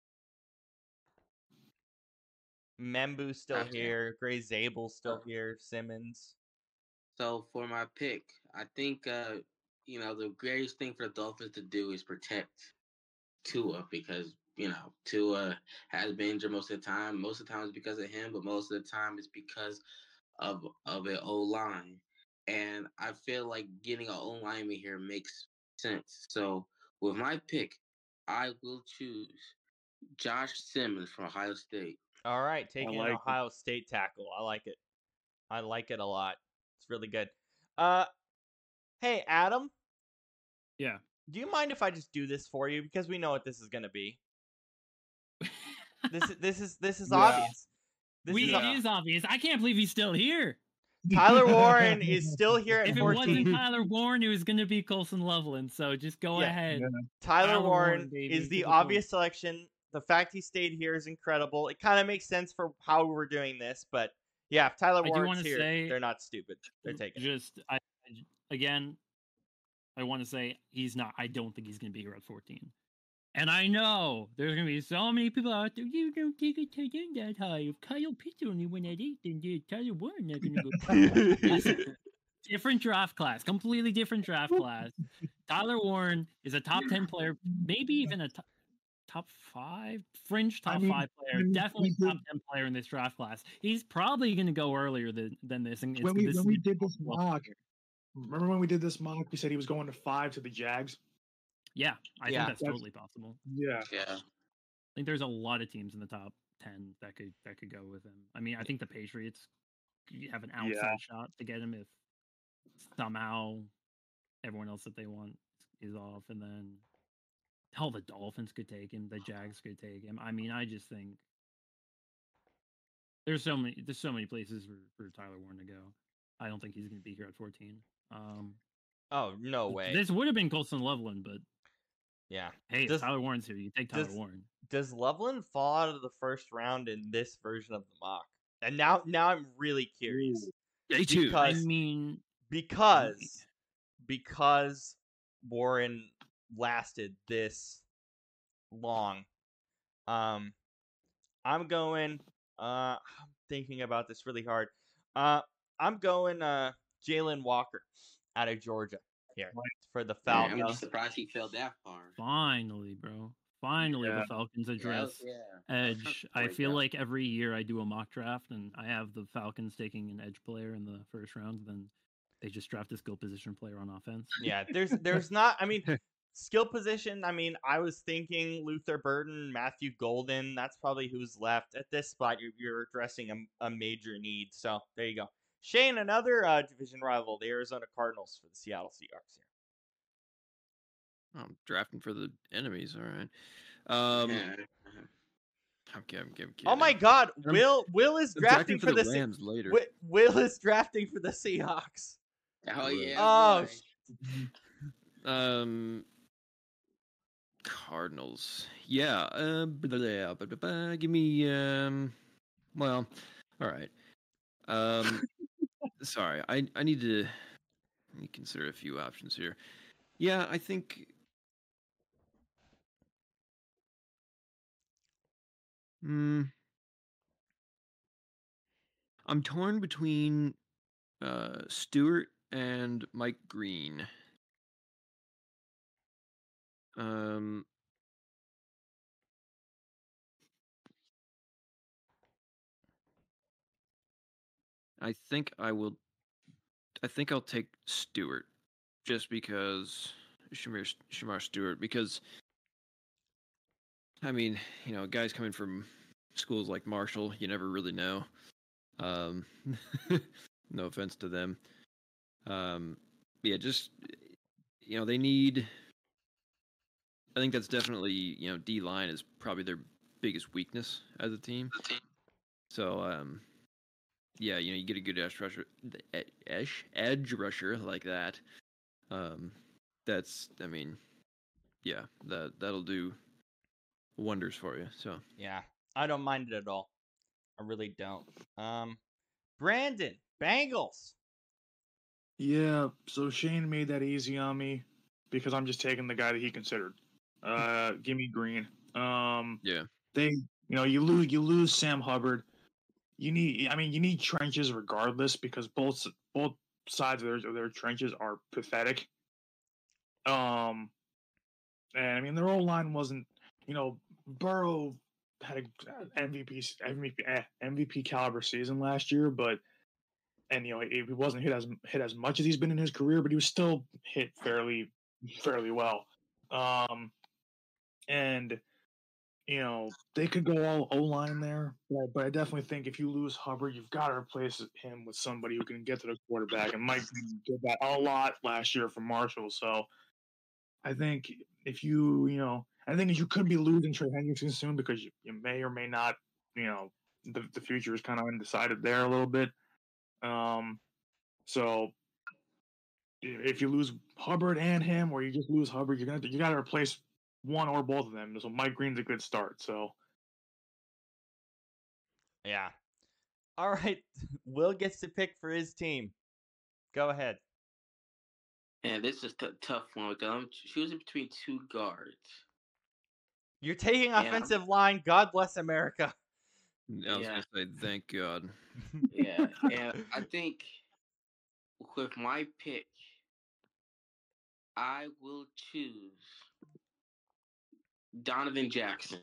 Membu's still okay. here. Gray Zabel's still oh. here. Simmons. So for my pick, I think uh, you know the greatest thing for the Dolphins to do is protect Tua because you know Tua has been injured most of the time. Most of the time it's because of him, but most of the time it's because of of an O line. And I feel like getting an O lineman here makes sense. So with my pick, I will choose Josh Simmons from Ohio State. All right, taking like an Ohio it. State tackle. I like it. I like it a lot. It's really good. Uh, hey, Adam. Yeah. Do you mind if I just do this for you because we know what this is going to be? this is this is this is yeah. obvious. This we, is, it is obvious. I can't believe he's still here. Tyler Warren is still here at if fourteen. If it wasn't Tyler Warren, it was going to be Colson Loveland. So just go yeah. ahead. Yeah. Tyler, Tyler Warren, Warren is the obvious selection. The fact he stayed here is incredible. It kind of makes sense for how we're doing this, but yeah, if Tyler Warren's here, say, they're not stupid. They're taking just I, again. I want to say he's not. I don't think he's going to be here at fourteen. And I know there's going to be so many people out there. You don't take a tight end that high. If Kyle Pitts only went at eight, then Tyler Warren not going to go. Listen, different draft class, completely different draft class. Tyler Warren is a top ten player, maybe even a top. Top five, fringe top I mean, five player, I mean, definitely top ten player in this draft class. He's probably going to go earlier than, than this. And when we when we did this mock, remember when we did this mock? We said he was going to five to the Jags. Yeah, I Yeah. think that's, That's- totally possible. Yeah, Yeah. I think there's a lot of teams in the top ten that could that could go with him. I mean, I think the Patriots have an outside Yeah. shot to get him if somehow everyone else that they want is off, and then hell, the Dolphins could take him, the Jags could take him. I mean, I just think there's so many there's so many places for, for Tyler Warren to go. I don't think he's going to be here at fourteen. Um, Oh no way. This would have been Colson Loveland, but Yeah. hey, Does- if Tyler Warren's here, you take Tyler does- Warren. Does Loveland fall out of the first round in this version of the mock? And now, now I'm really curious Day two. I because mean, because because Warren lasted this long. Um, I'm going. Uh, I'm thinking about this really hard. Uh, I'm going. Uh, Jalen Walker out of Georgia here for the Man, I'm Falcons. not surprised he fell that far. finally, bro. Finally, Yeah. the Falcons Yeah, address yeah. edge. I Great feel draft. like every year I do a mock draft and I have the Falcons taking an edge player in the first round, then they just draft a skill position player on offense. Yeah, there's there's not. I mean, skill position. I mean, I was thinking Luther Burden, Matthew Golden. That's probably who's left at this spot. You're, you're addressing a, a major need. So there you go. Shane, another uh, division rival, the Arizona Cardinals for the Seattle Seahawks here. I'm drafting for the enemies. All right. Um, Yeah. okay, I'm, I'm Oh my kidding. God, I'm- Will Will is I'm drafting for for the the Se- Rams later. Wi- Will is drafting for the Seahawks. Oh yeah. Oh, boy. Um, Cardinals. Yeah. Uh, blah, blah, blah, blah, blah. Give me. Um. Well. All right. Um. sorry. I I need to. Let me consider a few options here. Yeah, I think. Hmm. I'm torn between uh, Stewart and Mike Green. Um, I think I will. I think I'll take Stewart, just because Shamir Shamar Stewart. Because I mean, you know, guys coming from schools like Marshall, you never really know. Um, no offense to them. Um, yeah, just you know, they need. I think that's definitely, you know, D line is probably their biggest weakness as a team. So, um, yeah, you know, you get a good edge rusher, edge edge rusher like that. Um, that's, I mean, yeah, that that'll do wonders for you. So, Yeah, I don't mind it at all. I really don't. Um, Brandon, Bengals. yeah. So Shane made that easy on me because I'm just taking the guy that he considered. Uh, give me Green. Um, yeah, they, you know, you lose, you lose Sam Hubbard. You need, I mean, you need trenches regardless because both both sides of their of their trenches are pathetic. Um, and I mean, their old line wasn't, you know, Burrow had an M V P M V P eh, M V P caliber season last year, but and you know he wasn't hit as hit as much as he's been in his career, but he was still hit fairly fairly well. Um, and you know they could go all O line there, but, but I definitely think if you lose Hubbard, you've got to replace him with somebody who can get to the quarterback, and Mike did that a lot last year from Marshall. So I think if you you know I think you could be losing Trey Hendrickson soon because you, you may or may not, you know, the the future is kind of undecided there a little bit. Um, so if you lose Hubbard and him, or you just lose Hubbard, you're gonna you got to replace one or both of them. So Mike Green's a good start. So Yeah. All right. Will gets to pick for his team. Go ahead. Yeah, this is a tough one because I'm choosing between two guards. You're taking Yeah. offensive line. God bless America. I was Yeah. gonna say thank God. Yeah, and I think with my pick, I will choose Donovan Jackson.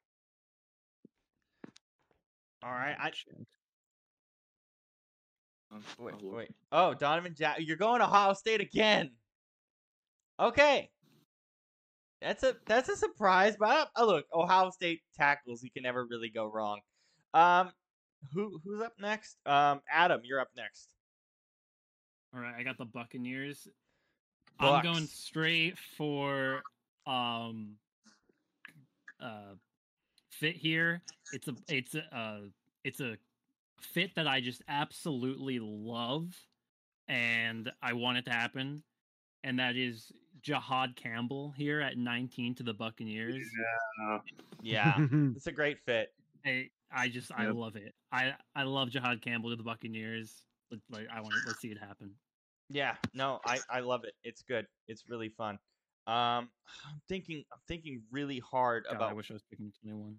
All right. I, Wait, I'll look. wait. Oh, Donovan Jack, you're going to Ohio State again. Okay. That's a that's a surprise, but I, oh, look, Ohio State tackles, you can never really go wrong. Um, who who's up next? Um, Adam, you're up next. All right, I got the Buccaneers. I'm going Bucks. straight for um uh fit here. It's a it's a uh, it's a fit that I just absolutely love, and I want it to happen. And that is Jahad Campbell here at nineteen to the Buccaneers. Yeah. Yeah, it's a great fit. I I just I Yep. love it. I I love Jahad Campbell to the Buccaneers. Let- Like I want let's see it happen. Yeah, no, I I love it. It's good. It's really fun. Um, I'm thinking I'm thinking really hard God, I about wish I was picking twenty-one.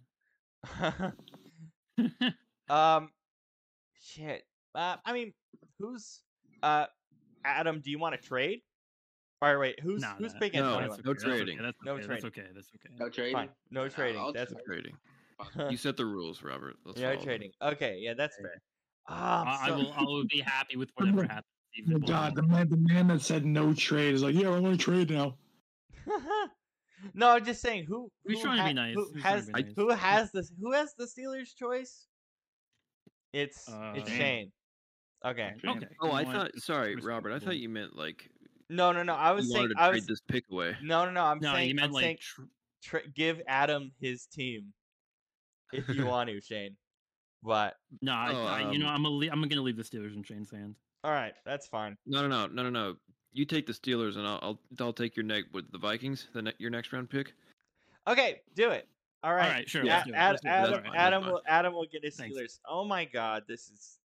um, shit. Uh, I mean, who's uh, Adam? Do you want to trade? All right, wait. Who's Nah, who's that- picking No, twenty-one? no that's okay, trading. That's No okay. That's trading. okay. That's okay. No trading. Fine. No I'll- trading. I'll That's trade. Trading. Fine. You set the rules, Robert. Let's no follow them. trading. Okay, yeah, that's Okay. fair. Ah, I'm I, I so- will I will be happy with whatever Oh happens. Oh Even my if it God, won't. the man, the man that said no trade is like, yeah, we're going to trade now. no, I'm just saying who. He's who trying to ha- be nice. Who He's trying has to be nice. who has this? Who has the Steelers' choice? It's it's Uh, Shane. Okay. Shane. Okay. Oh, you I know what? thought. It's Sorry, Robert. I thought respectable. you meant like No, no, no. I was you saying. wanted to I trade was. this pick away. No, no, no. I'm No, saying. you meant I'm like saying. tr- Tr- give Adam his team, if you want to, Shane. But no. I, Oh, I, you know, um, I'm gonna le- I'm gonna leave the Steelers in Shane's hand. all right, that's fine. No, no, no, no, no, no. You take the Steelers, and I'll I'll, I'll take your neck with the Vikings. The ne- your next round pick. Okay, do it. All right. All right, sure. Yeah. Let's do it. Ad- Let's do it. Adam, That's fine, that's Adam fine. will Adam will get his Thanks. Steelers. Oh my God, this is.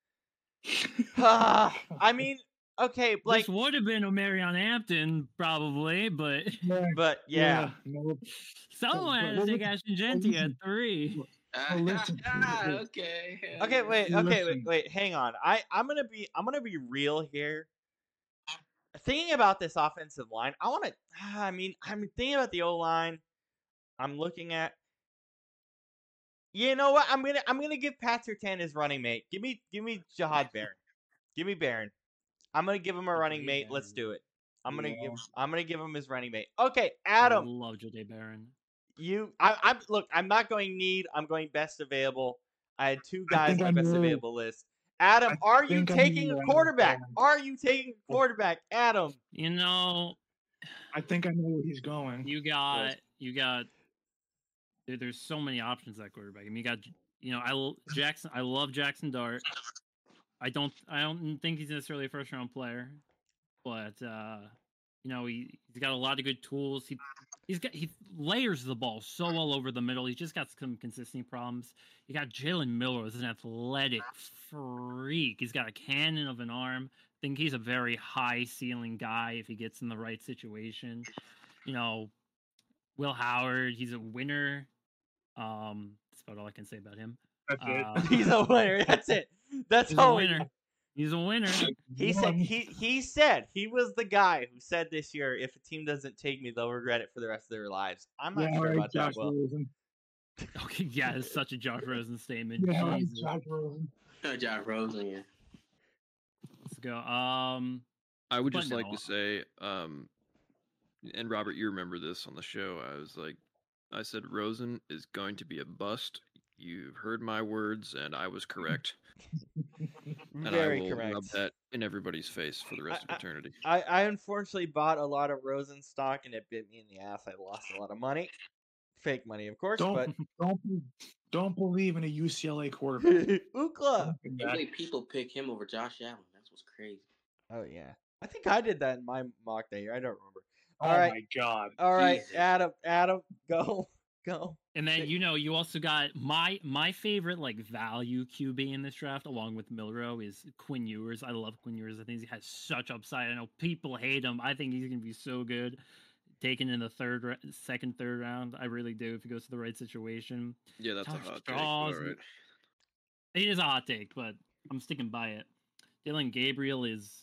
I mean, okay, like, this would have been Omarion Hampton probably, but Yeah, but yeah. no, someone had to well, take listen- Ashton Genty at listen. three. Ah, listen, ah, listen. okay. Okay, wait, okay, wait, Listen. wait, hang on. I I'm gonna be I'm gonna be real here. Thinking about this offensive line, I want to. I mean, I'm thinking about the O line. I'm looking at. You know what? I'm gonna I'm gonna give Pat Surtain his running mate. Give me give me Jahad Barron. Give me Barron. I'm gonna give him a running Jahad mate. Let's Barron. do it. I'm gonna give Yeah. I'm gonna give him his running mate. Okay, I Adam, love Jade Barron. you I I'm look. I'm not going need. I'm going best available. I had two I guys think on I my best know- available list. Adam, I are you think I taking know a what quarterback? Adam- Are you taking a quarterback, Adam? You know, I think I know where he's going. you got you got. There, there's so many options at quarterback. I mean, you got you know, I l- Jackson. I love Jackson Dart. I don't. I don't think he's necessarily a first round player, but uh, you know, he he's got a lot of good tools. He he's got he layers the ball so all over the middle. He's just got some consistency problems. You got Jalen Miller as an athletic freak. He's got a cannon of an arm. I think he's a very high ceiling guy if he gets in the right situation. You know, Will Howard. He's a winner. Um, that's about all I can say about him. That's it. Uh, He's a winner. That's it. That's He's a all. we winner. got. He's a winner. He said One. he he said he was the guy who said this year, if a team doesn't take me, they'll regret it for the rest of their lives. I'm not Yeah, sure right, about Josh that. Will. Rosen. Okay, yeah, it's such a Josh Rosen statement. Yeah, right, Jesus. Josh Rosen. Uh, Josh Rosen, yeah. Let's go. Um, I would But just like no. to say, um, and Robert, you remember this on the show. I was like, I said Rosen is going to be a bust. You've heard my words, and I was correct. And Very I will correct. rub that in everybody's face for the rest I- I- of eternity. I, I unfortunately bought a lot of Rosen stock and it bit me in the ass. I lost a lot of money, fake money, of course. Don't don't be- don't believe in a U C L A But quarterback. Ookla. Can't believe people pick him over Josh Allen. That's what's crazy. Oh yeah, I think I did that in my mock that year. I don't remember. Oh All right, my God. all right, Jesus. Adam, Adam, go, go. and then Sick. you know you also got my my favorite like value Q B in this draft, along with Milrow, is Quinn Ewers. I love Quinn Ewers. I think he has such upside. I know people hate him. I think he's gonna be so good. Taken in the third, ra- second, third round. I really do if he goes to the right situation. Yeah, that's Josh a hot take. but Strauss, all right. It is a hot take, but I'm sticking by it. Dylan Gabriel is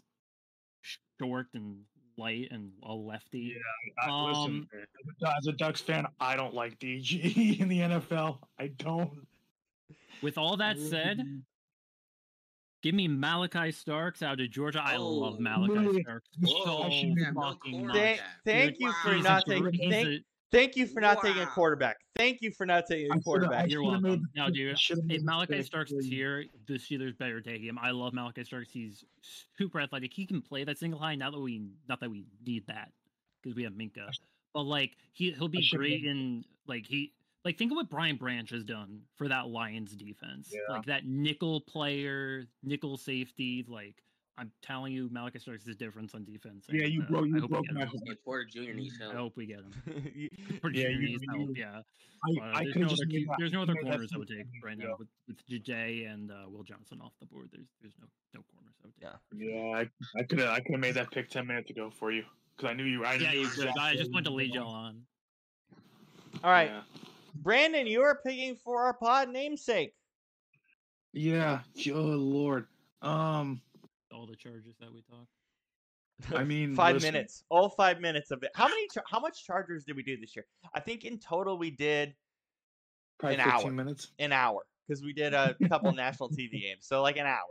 short and light and a lefty. I, listen, Um, as a Ducks fan, I don't like D G in the N F L. I don't. With all that said, Give me Malachi Starks out of Georgia. I love Oh, Malachi really? Starks Whoa, so Actually, man, no fucking much. Thank, quarterback. thank Dude, you for Wow. he's not a, taking. he's Thank, a, thank you for not taking a Wow. quarterback. Thank you for not taking I a should have. I quarterback. You're should have made. welcome. The Now, pick- dude, should have if made the Malachi pick Starks for is you. here, the Steelers better take him. I love Malachi Starks. He's super athletic. He can play that single high. Not that we, not that we need that because we have Minka, but like he he'll be should've great made- in like he like think of what Brian Branch has done for that Lions defense. Yeah. Like that nickel player, nickel safety. Like I'm telling you, Malachi Starks is the difference on defense. Yeah, and, you uh, broke. I You hope we broke get my him. heart. And Porter Junior needs I help. hope we get him. You- Pretty Yeah, sure you- needs help. you- Yeah. I, But, uh, I there's could no have other just made Q- that. there's no I other made that corners I would pick take ten right years now ago. with with J J and uh, Will Johnson off the board. There's there's no no corners I would take. Yeah. Yeah, I, I could have. I could have made that pick ten minutes ago for you because I knew you. I Yeah, knew you could. exactly I just what wanted to you lead were y'all on. All right, Yeah. Brandon, you are picking for our pod namesake. Yeah. Oh Lord. Um. All the charges that we talked. I mean, five listen. minutes, all five minutes of it. How many? Char- how much Chargers did we do this year? I think in total we did Probably An fifteen hour. minutes. an hour because we did a couple national T V games, so like an hour.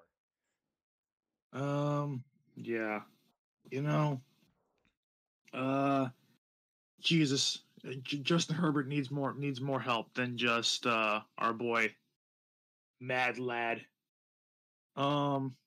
Um. Yeah. You know. Uh. Jesus. uh, J- Justin Herbert needs more needs more help than just uh our boy, Mad Lad. Um.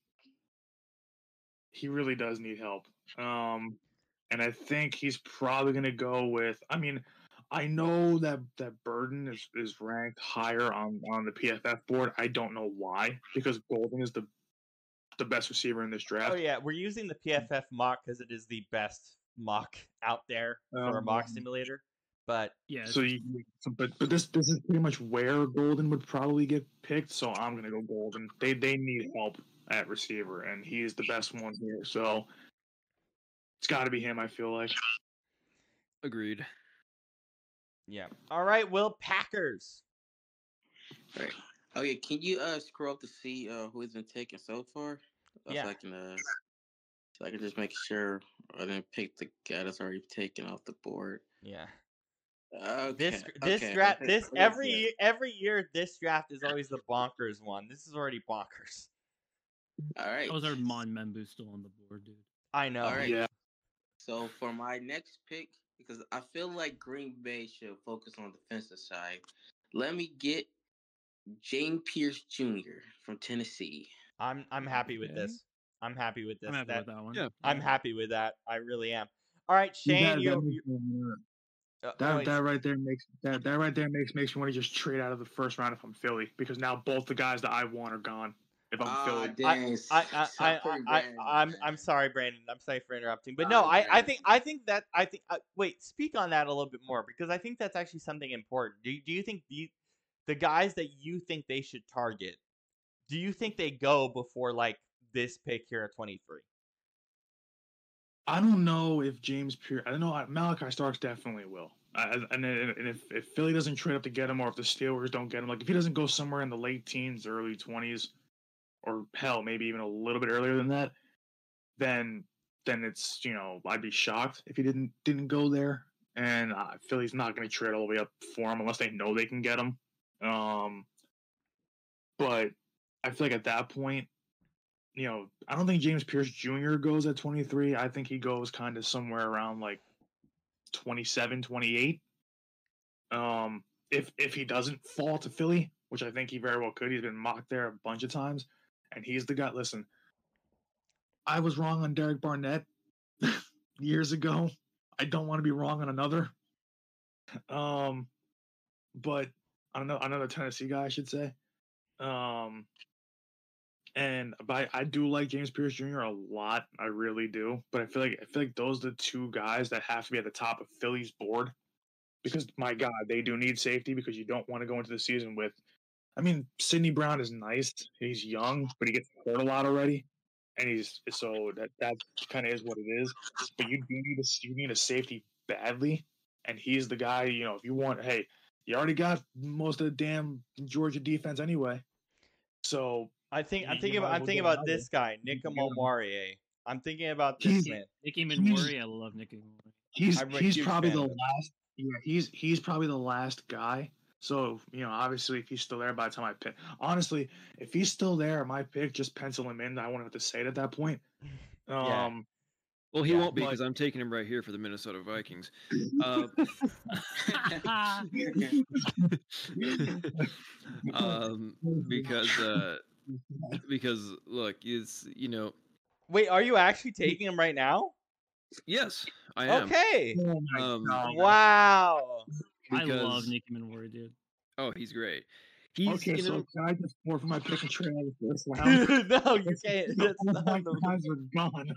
He really does need help. Um. And I think he's probably gonna go with. I mean, I know that that Burden is, is ranked higher on, on the P F F board. I don't know why, because Golden is the the best receiver in this draft. Oh yeah, we're using the P F F mock because it is the best mock out there for a Um, mock simulator. But Yeah. So it's- you, so, but but this this is pretty much where Golden would probably get picked. So I'm gonna go Golden. They they need help at receiver, and he is the best one here. So it's got to be him. I feel like. Agreed. yeah, all right, Will Packers. Right. Oh yeah, can you uh scroll up to see uh who has been taken so far? Uh, Yeah. So I can uh, so I can just make sure I didn't pick the guy that's already taken off the board. Yeah, Okay. this this okay, draft, okay, this okay, every yeah. year, every year this draft is always the bonkers one. This is already bonkers. All right. Those are Mon Membu still on the board, dude. I know. All right. Yeah. So for my next pick, because I feel like Green Bay should focus on the defensive side, let me get James Pierce Junior from Tennessee. I'm I'm happy with Okay. this. I'm happy with this. I'm happy That- with that one. Yeah. I'm happy with that. I really am. All right, Shane, that, you. that, makes you me wanna- uh, that, wait, that right there makes that, that right there makes makes me want to just trade out of the first round if I'm Philly, because now both the guys that I want are gone. If I'm Ah, Philly. dang. I, I, so I, pretty I, I, random, I'm, man. I'm sorry, Brandon. I'm sorry for interrupting, but Oh, no, I, I Brandon. think, I think that, I think, uh, wait, speak on that a little bit more because I think that's actually something important. Do, you- do you think the, the guys that you think they should target, do you think they go before like this pick here at twenty-three? I don't know if James Pierce. I don't know. Malachi Starks definitely will. I, and, and and if, if Philly doesn't trade up to get him, or if the Steelers don't get him, like if he doesn't go somewhere in the late teens, early twenties, or hell, maybe even a little bit earlier than that, then then it's you know I'd be shocked if he didn't didn't go there. And uh, Philly's not going to trade all the way up for him unless they know they can get him. Um, but I feel like at that point, you know, I don't think James Pierce Junior goes at twenty-three. I think he goes kind of somewhere around like twenty-seven, twenty-eight. Um, if if he doesn't fall to Philly, which I think he very well could. He's been mocked there a bunch of times, and he's the guy. Listen, I was wrong on Derek Barnett years ago. I don't want to be wrong on another. Um, but I don't know another Tennessee guy, I should say. Um, and but I, I do like James Pierce Junior a lot. I really do. But I feel like I feel like those are the two guys that have to be at the top of Philly's board. Because my God, they do need safety because you don't want to go into the season with I mean, Sidney Brown is nice. He's young, but he gets hurt a lot already. And he's so that that kind of is what it is. But you do need a you need a safety badly. And he's the guy, you know, if you want hey, you already got most of the damn Georgia defense anyway. So I think I'm You- thinking you about might I'm as well thinking get about another. this guy, You can Nick get him. Omariye. I'm thinking about this He's- man. Nicki He's- Minwari, I love Nicki Minwari. He's I'm a he's huge probably fan the of him. last. Yeah, he's he's probably the last guy So, you know, obviously, if he's still there by the time I pick, honestly, if he's still there, my pick, just pencil him in. I won't have to say it at that point. Yeah. Um, Well, he Yeah, won't be but- because I'm taking him right here for the Minnesota Vikings. Uh, um, because uh, because look, it's you know, Wait, are you actually taking him right now? yes, I am. Okay. Oh my Um, God. Wow. I love because- Nicki Minwar, dude. Oh, he's great. He's Okay, you so know, can I just pour for my pick and trade out of the first round? No, you can't. That's All not my the- guys are gone.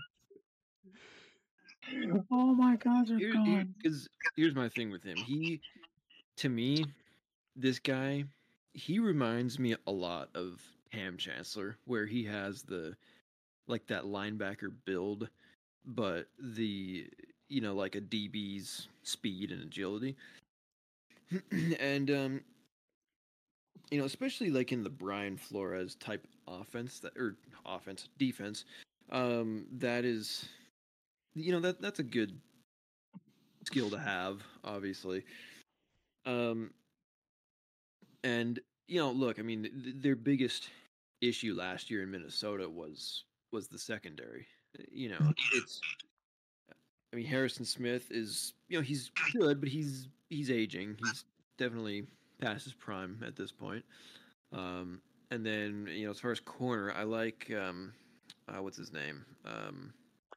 All my guys are here, gone. because here's my thing with him. He, to me, this guy, he reminds me a lot of Cam Chancellor, where he has the like that linebacker build, but the you know like a D B's speed and agility, and um, you know especially like in the Brian Flores type offense that or offense defense, um, that is, you know that that's a good skill to have, obviously. Um, and you know, look, I mean, th- their biggest issue last year in Minnesota was was the secondary. You know, it's. I mean, Harrison Smith is, you know, he's good, but he's he's aging. He's definitely past his prime at this point. Um, and then you know, as far as corner, I like um, uh, what's his name? Um,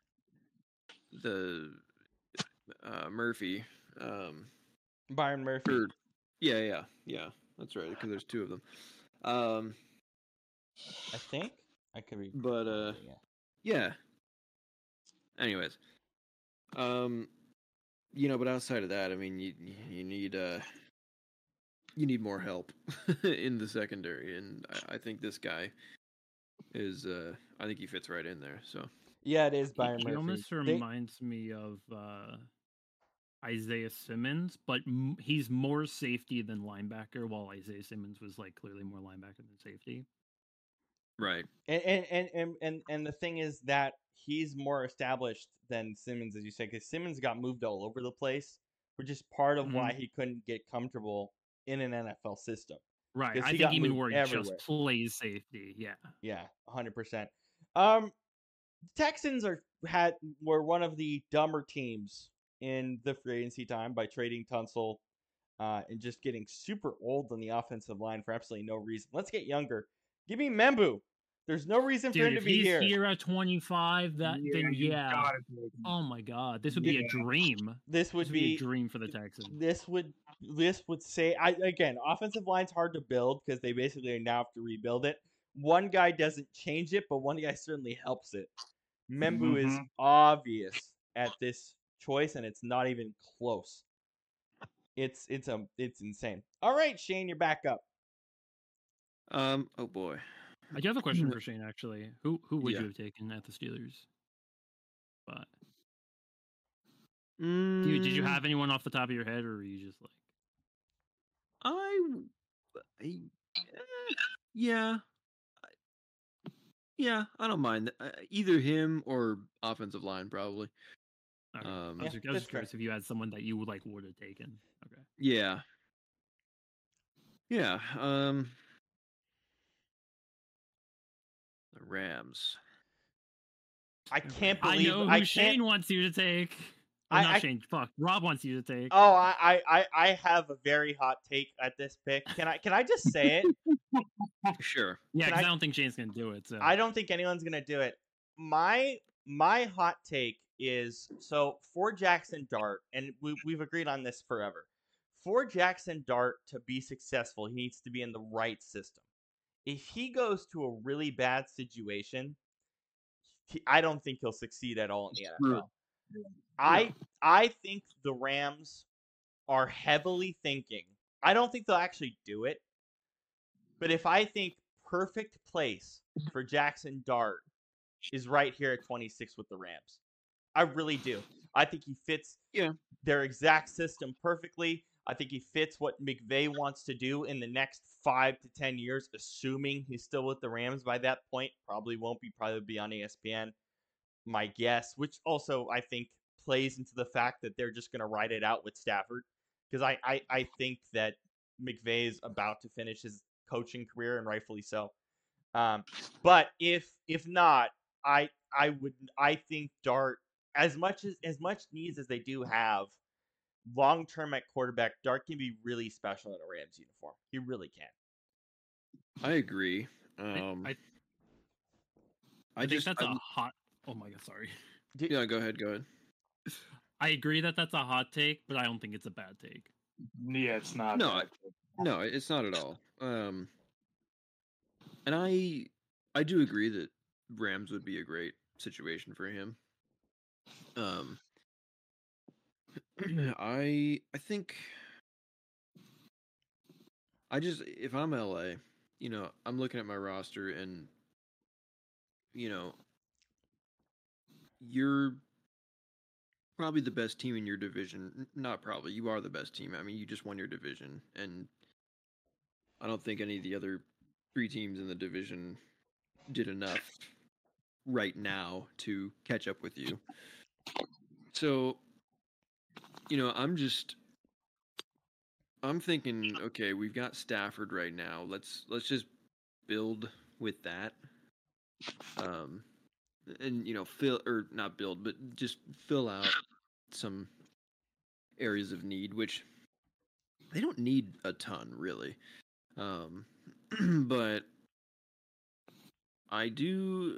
the uh, Murphy. Um, Byron Murphy. or yeah, yeah, yeah. That's right, because there's two of them. Um, I think I could be. but uh, yeah. yeah. Anyways, um, you know, but outside of that, I mean, you you need uh, you need more help in the secondary, and I, I think this guy is uh, I think he fits right in there. So Yeah, it is He, Byron he Murphy. almost They- reminds me of uh, Isaiah Simmons, but m- he's more safety than linebacker, while Isaiah Simmons was like clearly more linebacker than safety. right, and, and and and and and the thing is that he's more established than Simmons, as you said, because Simmons got moved all over the place, which is part of Mhm. why he couldn't get comfortable in an N F L system. Right. 'Cause I he think got even moved where he everywhere. just plays safety. Yeah. Yeah, one hundred percent. Um, Texans are had were one of the dumber teams in the free agency time by trading Tunsil, uh, and just getting super old on the offensive line for absolutely no reason. Let's get younger. Give me Membu. There's no reason for Dude, him to if be he's here. here. at twenty-five, that then you yeah. gotta take him. Oh my god, this would be a Yeah. dream. This This would would be be a dream for the Texans. this would this would say I again offensive line's hard to build because they basically now have to rebuild it. One guy doesn't change it, but one guy certainly helps it. Membu is Mhm. obvious at this choice, and it's not even close. It's it's a it's insane. All right, Shane, you're back up. um, oh boy, I do have a question for Shane. Actually, who who would Yeah. you have taken at the Steelers? But mm, do you, did you have anyone off the top of your head, or were you just like? I, w- I eh, yeah, I- yeah, I don't mind uh, either him or offensive line probably. Okay. Um, I was, Yeah, ju- I was that's just curious fair. if you had someone that you would like would have taken. Okay. Yeah. Yeah. Um the Rams. I can't I believe know who I can't. Shane wants you to take. Or I- not I- Shane. Fuck. Rob wants you to take. Oh, I, I I I have a very hot take at this pick. Can I can I just say it? Sure. yeah, can because I- I, don't think Shane's gonna do it. So I don't think anyone's gonna do it. My my hot take is so for Jackson Dart, and we we've agreed on this forever. For Jackson Dart to be successful, he needs to be in the right system. If he goes to a really bad situation, he, I don't think he'll succeed at all in the N F L. I I think the Rams are heavily thinking. I don't think they'll actually do it. But if I think perfect place for Jackson Dart is right here at twenty-six with the Rams. I really do. I think he fits Yeah. their exact system perfectly. I think he fits what McVay wants to do in the next five to ten years, assuming he's still with the Rams by that point. Probably won't be, probably be on E S P N. My guess, which also I think plays into the fact that they're just going to ride it out with Stafford. Because I, I, I think that McVay's about to finish his coaching career, and rightfully so. Um, but if if not, I I would I think Dart, as much as as much needs as they do have, long term at quarterback, Dart can be really special in a Rams uniform. He really can. I agree. I, Um, I, I, I think just that's I, a hot. Oh my god, sorry. yeah. Go ahead. Go ahead. I agree that that's a hot take, but I don't think it's a bad take. Yeah, it's not. No, bad. No, it's not at all. Um, and I I do agree that Rams would be a great situation for him. Um, I I think I just if I'm L A, you know, I'm looking at my roster and you know, you're probably the best team in your division. N- Not probably, you are the best team. I mean, you just won your division, and I don't think any of the other three teams in the division did enough right now to catch up with you. So, you know, I'm just I'm thinking, okay, we've got Stafford right now. Let's let's just build with that. Um and you know, fill or not build, but just fill out some areas of need, which they don't need a ton really. Um but I do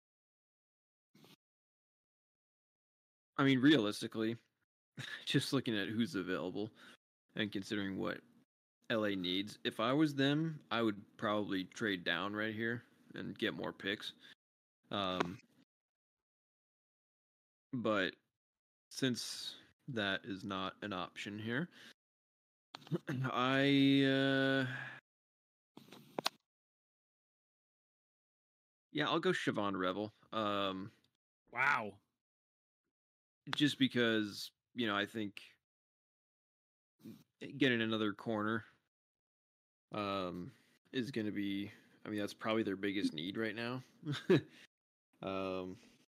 I mean realistically, just looking at who's available and considering what L A needs, if I was them, I would probably trade down right here and get more picks. Um, but since that is not an option here, I uh, yeah, I'll go Siobhan Revel. Um, Wow. just because you know I think getting another corner um is going to be. I mean, that's probably their biggest need right now. um,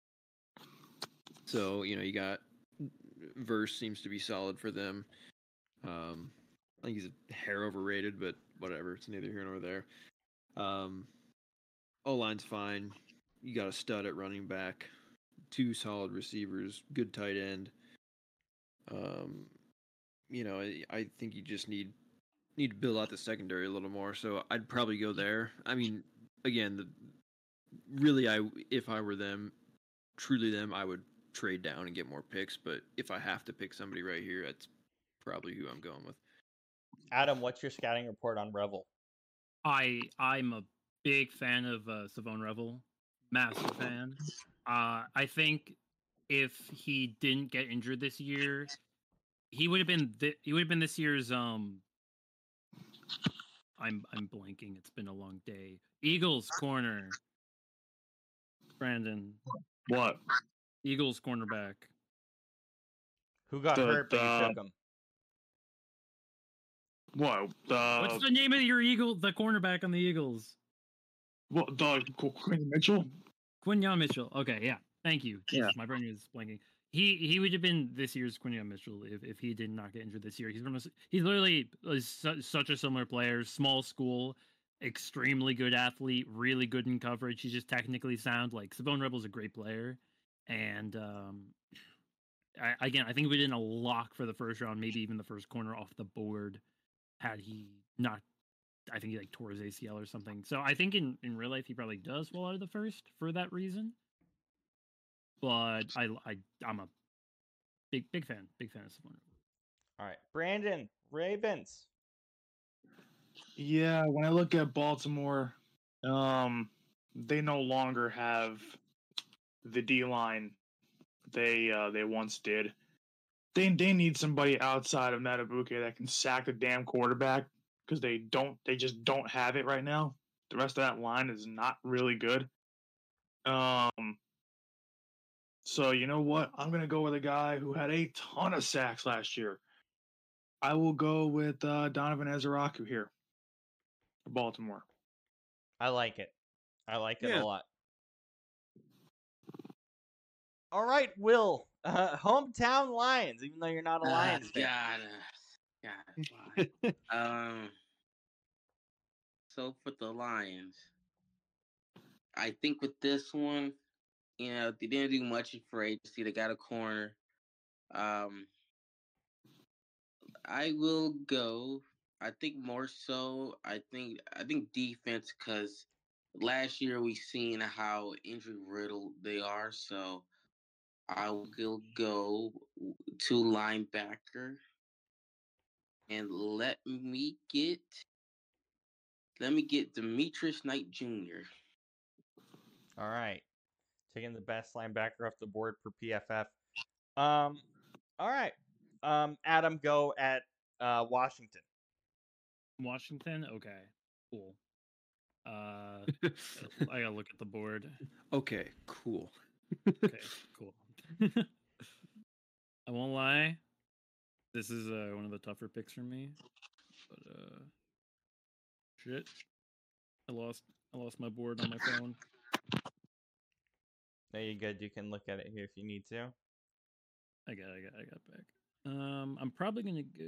so you know, you got Verse seems to be solid for them. Um, I think he's a hair overrated, but whatever. It's neither here nor there. Um, O line's fine. You got a stud at running back, two solid receivers, good tight end. Um, you know, I, I think you just need need to build out the secondary a little more. So I'd probably go there. I mean, again, the really, I if I were them, truly them, I would trade down and get more picks. But if I have to pick somebody right here, that's probably who I'm going with. Adam, what's your scouting report on Revel? I I'm a big fan of uh, Savon Revel, massive fan. Uh, I think if he didn't get injured this year, he would have been th- he would have been this year's um. I'm I'm blanking. It's been a long day. Eagles corner. Brandon. What? Eagles cornerback. Who got The- hurt but you the- took him? What? The What's the name of your Eagle? The cornerback on the Eagles. what? The Quinn Mitchell? Quinyon Mitchell. Okay, yeah. Thank you. Yeah. Jesus, my brain is blanking. He he would have been this year's Quinyon Mitchell if, if he did not get injured this year. He's from a, he's literally uh, su- such a similar player. Small school, extremely good athlete, really good in coverage. He's just technically sound. Like Savon Rebel's a great player, and um, I, again, I think we did a lock for the first round, maybe even the first corner off the board. Had he not, I think he like tore his A C L or something. So I think in, in real life he probably does fall out of the first for that reason. But I I I'm a big big fan, big fan of Savon. All right, Brandon, Ravens. Yeah, when I look at Baltimore, um, they no longer have the D line they uh, they once did. They they need somebody outside of Matabuke that can sack the damn quarterback because they don't they just don't have it right now. The rest of that line is not really good. Um. So you know what? I'm gonna go with a guy who had a ton of sacks last year. I will go with uh, Donovan Ezeraku here for Baltimore. I like it. I like it Yeah. a lot. All right, Will. Uh, hometown Lions, even though you're not a Ah, Lions fan. God, uh, God Um. So for the Lions, I think with this one, you know, they didn't do much for agency. They got a corner. Um, I will go. I think more so. I think I think defense because last year we seen how injury riddled they are. So I will go to linebacker and let me get let me get Demetrius Knight Junior All right. Taking the best linebacker off the board for P F F. Um, all right. Um, Adam, go at uh, Washington. Washington? Okay. Cool. Uh, I gotta look at the board. Okay, cool. Okay, cool. I won't lie. This is uh, one of the tougher picks for me. But uh, shit, I lost. I lost my board on my phone. No, you good. You can look at it here if you need to. I got. I got. I got back. Um, I'm probably gonna go.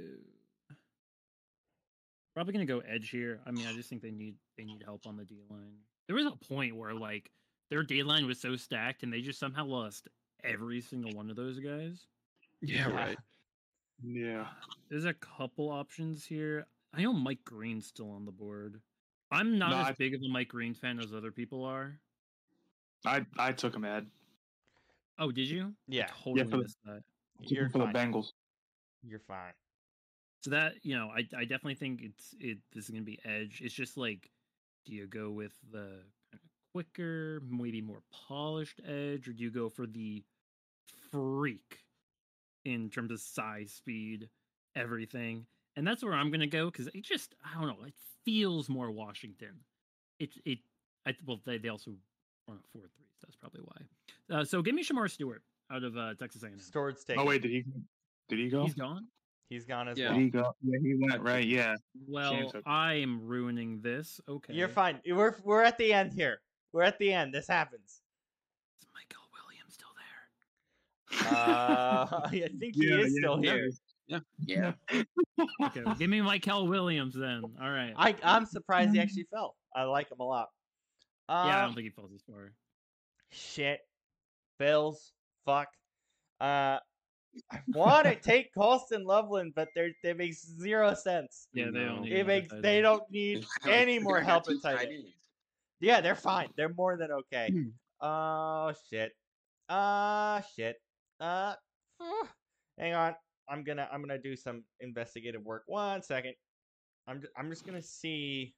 Probably gonna go edge here. I mean, I just think they need they need help on the D line. There was a point where like their D line was so stacked, and they just somehow lost every single one of those guys. Yeah, right. Yeah. There's a couple options here. I know Mike Green's still on the board. I'm not No, as I- big of a Mike Green fan as other people are. I I took him, Ed. Oh, did you? Yeah. I totally Yeah, for the- missed that. I took You're him for fine. the Bengals. You're fine. So that, you know, I I definitely think it's it this is gonna be edge. It's just like, do you go with the kind of quicker, maybe more polished edge, or do you go for the freak in terms of size, speed, everything? And that's where I'm gonna go because it just I don't know, it feels more Washington. It it I well they they also run a four three, so that's probably why. Uh, so give me Shamar Stewart out of uh, Texas A and M. Stewart's taken. Oh wait, did he did he go? He's gone. He's gone as Yeah. Did well. he go? Yeah, he went right. Yeah. Well, took him. I'm ruining this. Okay. You're fine. We're we're at the end here. We're at the end. This happens. Is Michael Williams still there? Uh, I think he Yeah, is yeah, still yeah. here. Yeah. Okay, well, give me Michael Williams then. All right. I I'm surprised he actually fell. I like him a lot. Uh, yeah, I don't think he falls this far. Shit. Bills. Fuck. Uh, I want to take Colston Loveland, but they they make zero sense. Yeah, they don't No. need It another makes tight they end. don't need any more They got help two at tight tight end. ends. Yeah, they're fine. They're more than okay. Hmm. Oh shit. Uh shit. Uh phew. Hang on. I'm gonna I'm gonna do some investigative work. One second. I'm ju- I'm just gonna see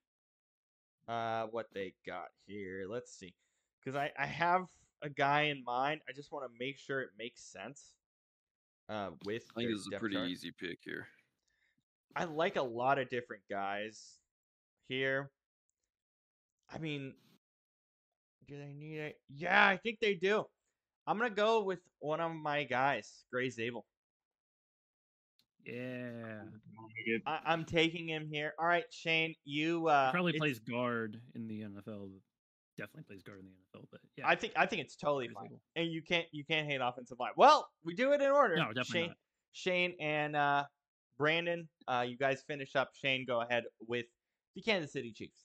uh what they got here. Let's see. Cuz I I have a guy in mind. I just want to make sure it makes sense. Uh with I think their this is a depth pretty chart. easy pick here. I like a lot of different guys here. I mean, do they need it? Yeah, I think they do. I'm gonna go with one of my guys, Gray Zabel. Yeah. I- I'm taking him here. All right, Shane, you He uh, probably it's- plays guard in the N F L. Definitely plays guard in the N F L, but yeah. I think I think it's totally Gray fine, Zabel. and you can't you can't hate offensive line. Well, we do it in order. No, definitely Shane, not. Shane and uh, Brandon, uh, you guys finish up. Shane, go ahead with the Kansas City Chiefs.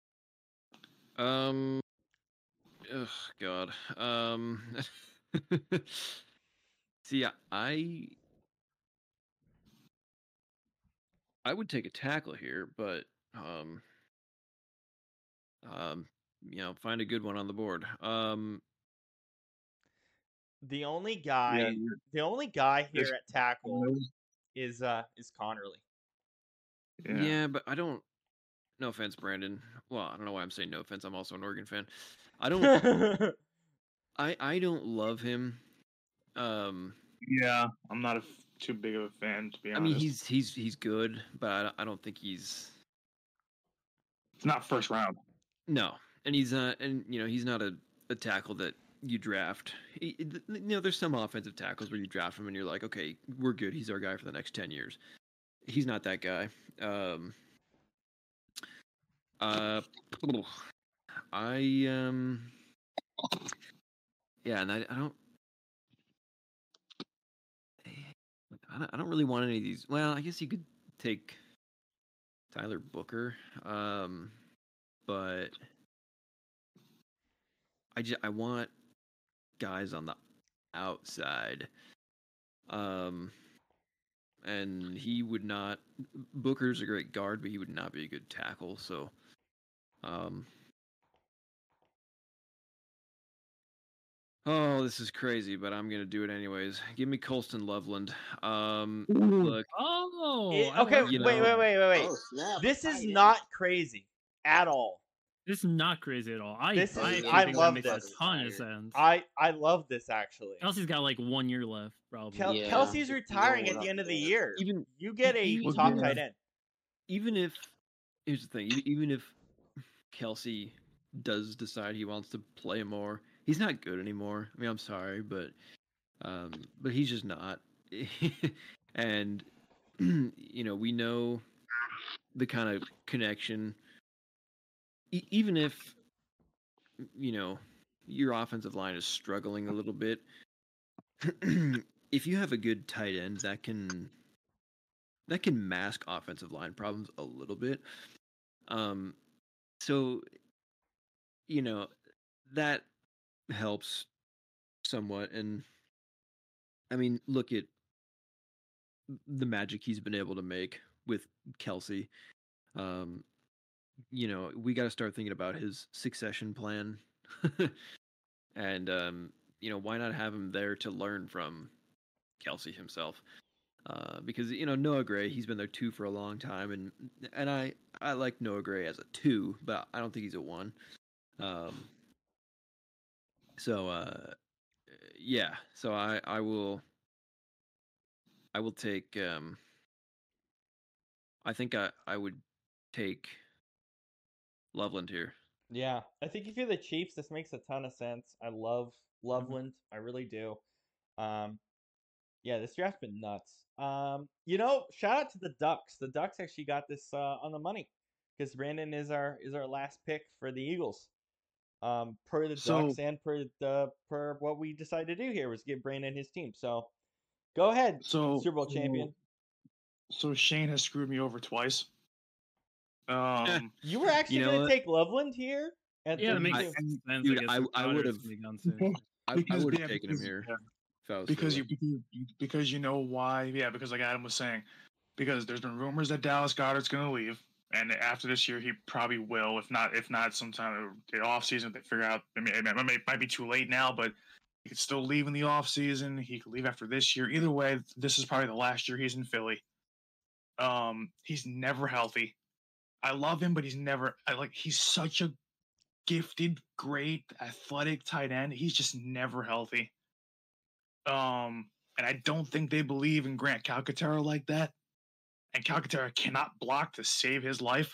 Um. Oh God. Um. See, I I would take a tackle here, but um. Um. You know, find a good one on the board. Um. The only guy, Yeah, you're- the only guy here This- at tackle is uh is Connerly. Yeah. Yeah. but I don't. No offense, Brandon. Well, I don't know why I'm saying no offense. I'm also an Oregon fan. I don't. I I don't love him. Um. Yeah, I'm not a f- too big of a fan to be I honest. mean, he's he's he's good, but I don't, I don't think he's it's not first round. no, and he's uh, and you know he's not a, a tackle that you draft. He, th- you know, there's some offensive tackles where you draft him and you're like, okay, we're good. He's our guy for the next ten years. He's not that guy. Um. Uh. I um. Yeah, and I, I don't. I don't, I don't really want any of these. Well, I guess you could take Tyler Booker, um, but I just I want guys on the outside, um, and he would not. Booker's a great guard, but he would not be a good tackle. So, um, oh, this is crazy, but I'm gonna do it anyways. Give me Colston Loveland. Um, look, Oh, It- I okay, like you wait, know- wait, wait, wait, wait. Oh, snap. This tight is end. not crazy at all. This is not crazy at all. I, This is- I, actually I think love that makes this. a ton of sense. I I love this actually. Kelsey's got like one year left, probably. Kel- Yeah. Kelsey's You retiring know at what the I'm end of the saying. year. even You get a even- top yeah. tight end. even if here's the thing, e- even if Kelsey does decide he wants to play more, he's not good anymore. I mean, I'm sorry, but um, but he's just not. And you know, we know the kind of connection. E- even if you know your offensive line is struggling a little bit, if you have a good tight end, that can that can mask offensive line problems a little bit. Um, so you know that helps somewhat, and I mean, look at the magic he's been able to make with Kelsey. Um, you know, we got to start thinking about his succession plan, and um, you know, why not have him there to learn from Kelsey himself? Uh, because you know Noah Gray, he's been there two for a long time, and and I I like Noah Gray as a two, but I don't think he's a one. Um, so uh, yeah, so I I will I will take um I think I I would take Loveland here. Yeah, I think if you're the Chiefs, this makes a ton of sense. I love Loveland, I really do. Um, yeah, this draft's been nuts. Um, you know, shout out to the Ducks. The Ducks actually got this uh, on the money because Brandon is our is our last pick for the Eagles. Um, per the So- Ducks and per the per what we decided to do here was give Brandon his team. So, go ahead, So Super Bowl champion. So Shane has screwed me over twice. Um, You were actually You know gonna what? take Loveland here at Yeah, that makes thirty-two. sense. Dude, I, guess I- with I Crowder, would've- it's gonna be Gunson. I, I Because- would yeah, have taken him because- here. yeah. if I was because you Philly. because, because you know why? Yeah, because like Adam was saying, because there's been rumors that Dallas Goddard's going to leave, and after this year he probably will. If not, if not, sometime in the off season they figure out. I mean, it might, it might be too late now, but he could still leave in the off season. He could leave after this year. Either way, this is probably the last year he's in Philly. Um, he's never healthy. I love him, but he's never. I like. He's such a gifted, great, athletic tight end. He's just never healthy. Um, and I don't think they believe in Grant Calcaterra like that. And Calcaterra cannot block to save his life.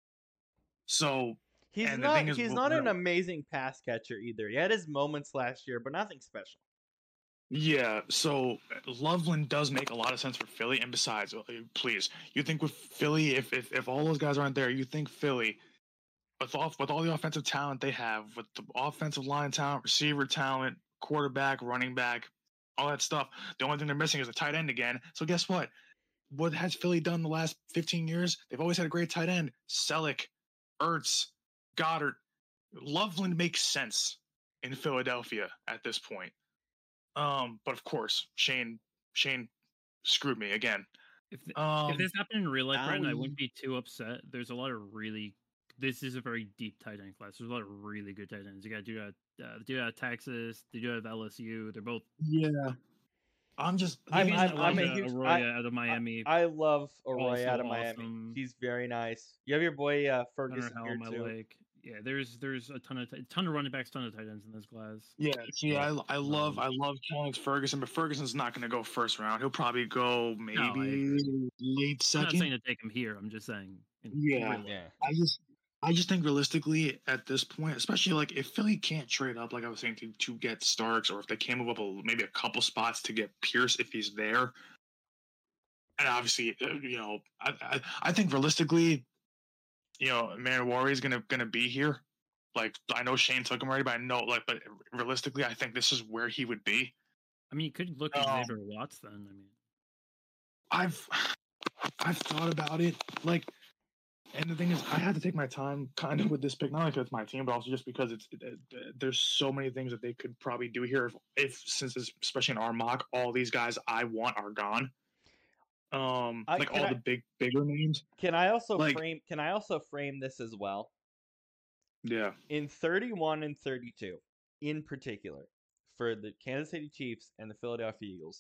So He's And the not thing is, he's we're- not an we're- amazing pass catcher either. He had his moments last year, but nothing special. yeah, so Loveland does make a lot of sense for Philly. And besides, uh, please, you think with Philly, if if, if all those guys aren't there, you think Philly, with all with all the offensive talent they have, with the offensive line talent, receiver talent, quarterback, running back, all that stuff, the only thing they're missing is a tight end again. So guess what? What has Philly done the last fifteen years? They've always had a great tight end. Selleck, Ertz, Goddard. Loveland makes sense in Philadelphia at this point. Um, but of course, Shane Shane screwed me again. If, th- Um, if this happened in real life, Brandon, I Owie. wouldn't be too upset. There's a lot of really. This is a very deep tight end class. There's a lot of really good tight ends. You got to do that. Uh, do that. Texas. They do have L S U. They're both. yeah, I'm just. I'm- he's I'm- not I'm a like- huge- Arroyo out of Miami. I love Arroyo Also out of Miami. awesome. He's very nice. You have your boy uh, Hunter Ferguson here Helm, I too. like. Yeah, there's there's a ton of ti- ton of running backs, ton of tight ends in this class. Yeah, see, I I love Um, I love Alex Ferguson, but Ferguson's not going to go first round. He'll probably go maybe agree. late I'm not saying second. to take him here. I'm just saying. In Yeah. real life. Yeah. I just I just think realistically at this point, especially like if Philly can't trade up, like I was saying, to to get Starks, or if they can move up a, maybe a couple spots to get Pierce if he's there, and obviously uh, you know I I, I think realistically, you know, Manowari is gonna gonna be here. Like I know Shane took him already, but I know like but realistically, I think this is where he would be. I mean, you could look at Um, Xavier Watts then. I mean, I've I've thought about it, like, and the thing is, I had to take my time kind of with this pick, not only because it's my team, but also just because it's it, it, there's so many things that they could probably do here. If, if since it's, especially in our mock, all these guys I want are gone. Um, I- like can all I- the big bigger names. Can I also Like- frame? Can I also frame this as well? Yeah, In thirty-one and thirty-two, in particular, for the Kansas City Chiefs and the Philadelphia Eagles,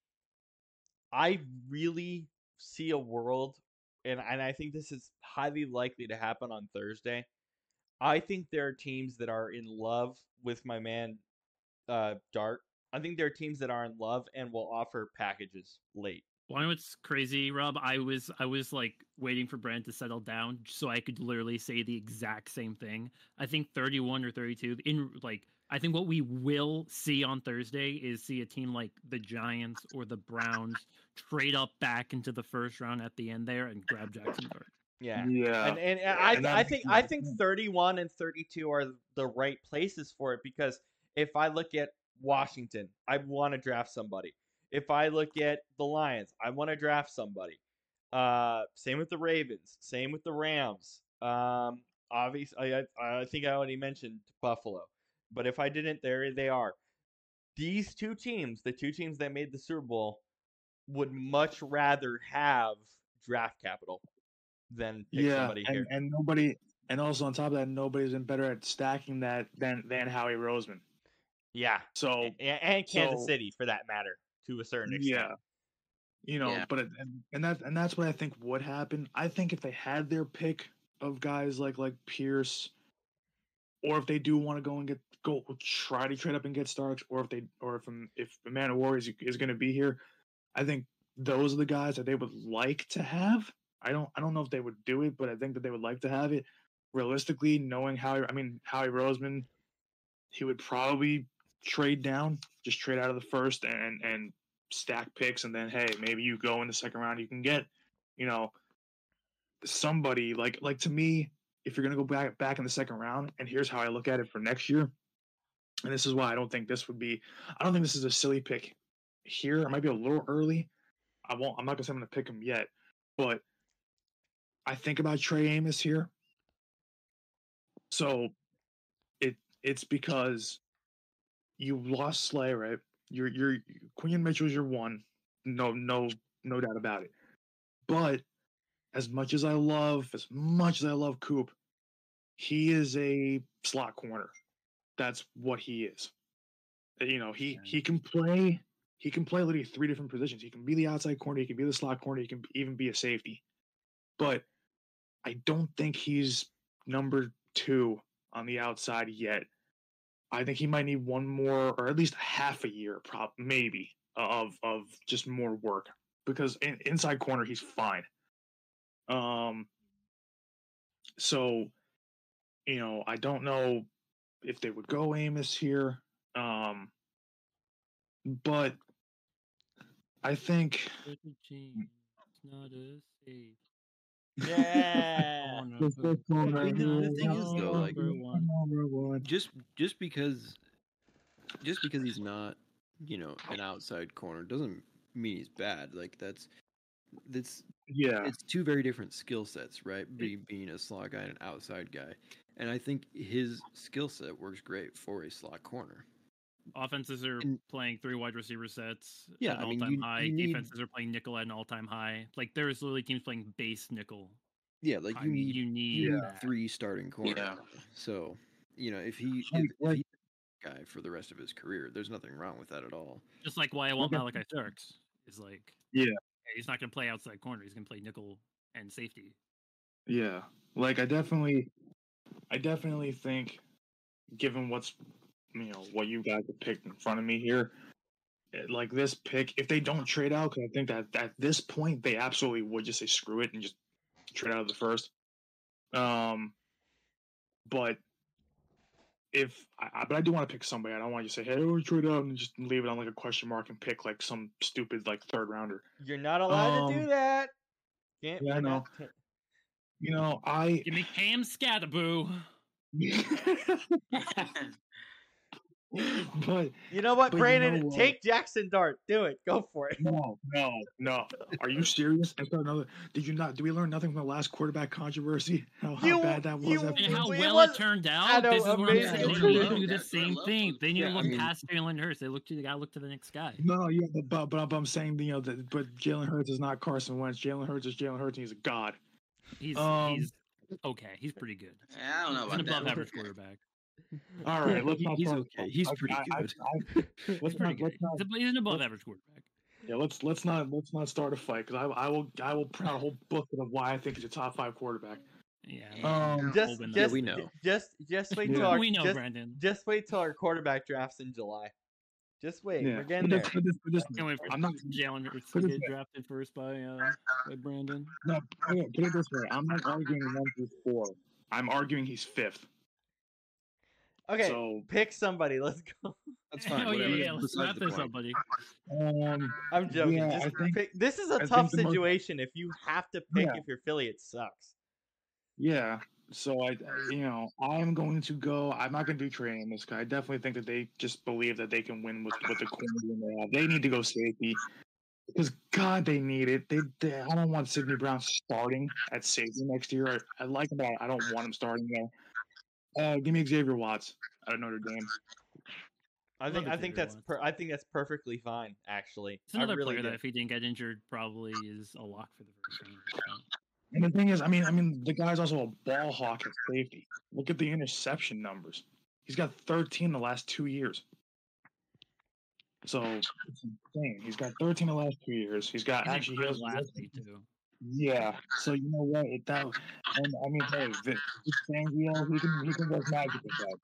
I really see a world, and, and I think this is highly likely to happen on Thursday. I think there are teams that are in love with my man, uh, Dart. I think there are teams that are in love and will offer packages late. Well, I know it's crazy, Rob. I was I was like waiting for Brent to settle down so I could literally say the exact same thing. I think thirty-one or thirty-two in like I think what we will see on Thursday is see a team like the Giants or the Browns trade up back into the first round at the end there and grab Jackson Dart. Yeah. yeah. And and, and I and I that think makes I sense. think thirty-one and thirty-two are the right places for it, because if I look at Washington, I want to draft somebody. If I look at the Lions, I want to draft somebody. Uh, same with the Ravens. Same with the Rams. Um, obviously, I I think I already mentioned Buffalo, but if I didn't, there they are. These two teams, the two teams that made the Super Bowl, would much rather have draft capital than pick yeah, somebody and, here. and nobody, and also on top of that, nobody's been better at stacking that than than Howie Roseman. Yeah, So A- and Kansas so- City for that matter, to a certain extent. yeah, you know, Yeah. but it, and, and that and that's what I think would happen. I think if they had their pick of guys like like Pierce, or if they do want to go and get go try to trade up and get Starks, or if they or if um, if Amanda War is is going to be here, I think those are the guys that they would like to have. I don't I don't know if they would do it, but I think that they would like to have it. Realistically, knowing how I mean Howie Roseman, he would probably trade down, just trade out of the first and and stack picks, and then hey, maybe you go in the second round, you can get, you know, somebody like like to me, if you're gonna go back back in the second round, and here's how I look at it for next year, and this is why I don't think this would be, I don't think this is a silly pick here. It might be a little early. I won't. I'm not gonna say I'm gonna pick him yet, but I think about Trey Amos here. So it it's because you lost Slay, right? You're you're Quinn Mitchell's your one. No, no, no doubt about it. But as much as I love, as much as I love Coop, he is a slot corner. That's what he is. You know, he he can play. He can play literally three different positions. He can be the outside corner. He can be the slot corner. He can even be a safety. But I don't think he's number two on the outside yet. I think he might need one more, or at least half a year, prop maybe of of just more work, because in, inside corner he's fine. Um. So, you know, I don't know if they would go Amos here. Um. But I think It's not a safe. Yeah. This this one I right mean, the- here, the thing is, though, like- Number one. number one. just just because just because he's not, you know, an outside corner doesn't mean he's bad. Like that's that's Yeah, it's two very different skill sets, right? Being being a slot guy and an outside guy. And I think his skill set works great for a slot corner. Offenses are And- playing three wide receiver sets Yeah, at an I mean, all-time you- high. you need- Defenses are playing nickel at an all-time high. Like there's literally teams playing base nickel. Yeah, like I you mean, need you need you need that. three starting corners. Yeah. So, you know, if he Like- if, if like- he's a guy for the rest of his career, there's nothing wrong with that at all. Just like why I want Okay. Malachi Starks is like, Yeah. hey, he's not going to play outside corner. He's going to play nickel and safety. yeah. Like I definitely, I definitely think, given what's, you know, what you guys have picked in front of me here, eh, like this pick, if they don't trade out, because I think that at this point they absolutely would just say screw it and just trade out of the first. Um, but if I, I- but I do want to pick somebody. I don't want you to say, "Hey, we trade out," and just leave it on like a question mark and pick like some stupid like third rounder. You're not allowed to do Um, that. Can't, yeah, I we're know. not- can't- You know, I Give me Cam Scatterboo. but You know what, but Brandon? you know what? Take Jackson Dart. Do it. Go for it. No, no, no. Are you serious? I thought another. Did you not? Did we learn nothing from the last quarterback controversy? How, how You- bad that was. you- after And how It well was- it turned I out. know, This is what I'm amazing. saying. They Yeah, need yeah, to do yeah. the same Yeah, thing. They need yeah, to I look mean- past Jalen Hurts. They look to they gotta look to the next guy. No, yeah, but but, but, but I'm saying you know that. But Jalen Hurts is not Carson Wentz. Jalen Hurts is Jalen Hurts, and he's a god. He's Um, he's okay. He's pretty good. I don't know He's an about above that. average quarterback. All right, let's He- not. he's start- okay. He's I- pretty I- I- good. I- He's let's pretty not. good. Let's not. He's, a, he's an above average quarterback. Yeah, let's let's not let's not start a fight because I I will I will print out a whole book of why I think he's a top five quarterback. Yeah. Um, Just, Open just, up. we know. just, just wait till Yeah. our, we know, just, Brandon. just wait till our quarterback drafts in July. Just wait. Yeah, We're getting but there. this, but this, but this, Can't wait for I'm not. Jalen Hurts to put it get this- drafted first by uh by Brandon. No, put it, put it this way. I'm not arguing one through four. I'm arguing he's fifth. Okay, So pick somebody. Let's go. That's fine. Oh yeah, whatever. yeah. Let's Besides slap the this point. up, buddy. um, I'm joking. Yeah, Just I think- pick. This is a I tough think the most- situation. If you have to pick, Yeah. if you're Philly, it sucks. yeah. So I, you know, I'm going to go. I'm not going to do trading this guy. I definitely think that they just believe that they can win with with the corner room they have. They need to go safety because God, they need it. They, they I don't want Sidney Brown starting at safety next year. I, I like him, but I don't want him starting there. Uh, give me Xavier Watts out of Notre Dame. I think. Love I think Xavier that's. Watts. Per, I think that's perfectly fine. Actually, It's another I really player do. that if he didn't get injured, probably is a lock for the first game. So. And the thing is, I mean, I mean, the guy's also a ball hawk at safety. Look at the interception numbers. He's got thirteen the last two years. So it's insane. He's got thirteen the last two years. He's got He's actually he incredible has- athlete too. yeah. So you know what? It, that and I mean, hey, the, this Fangio, he can he can work magic with that.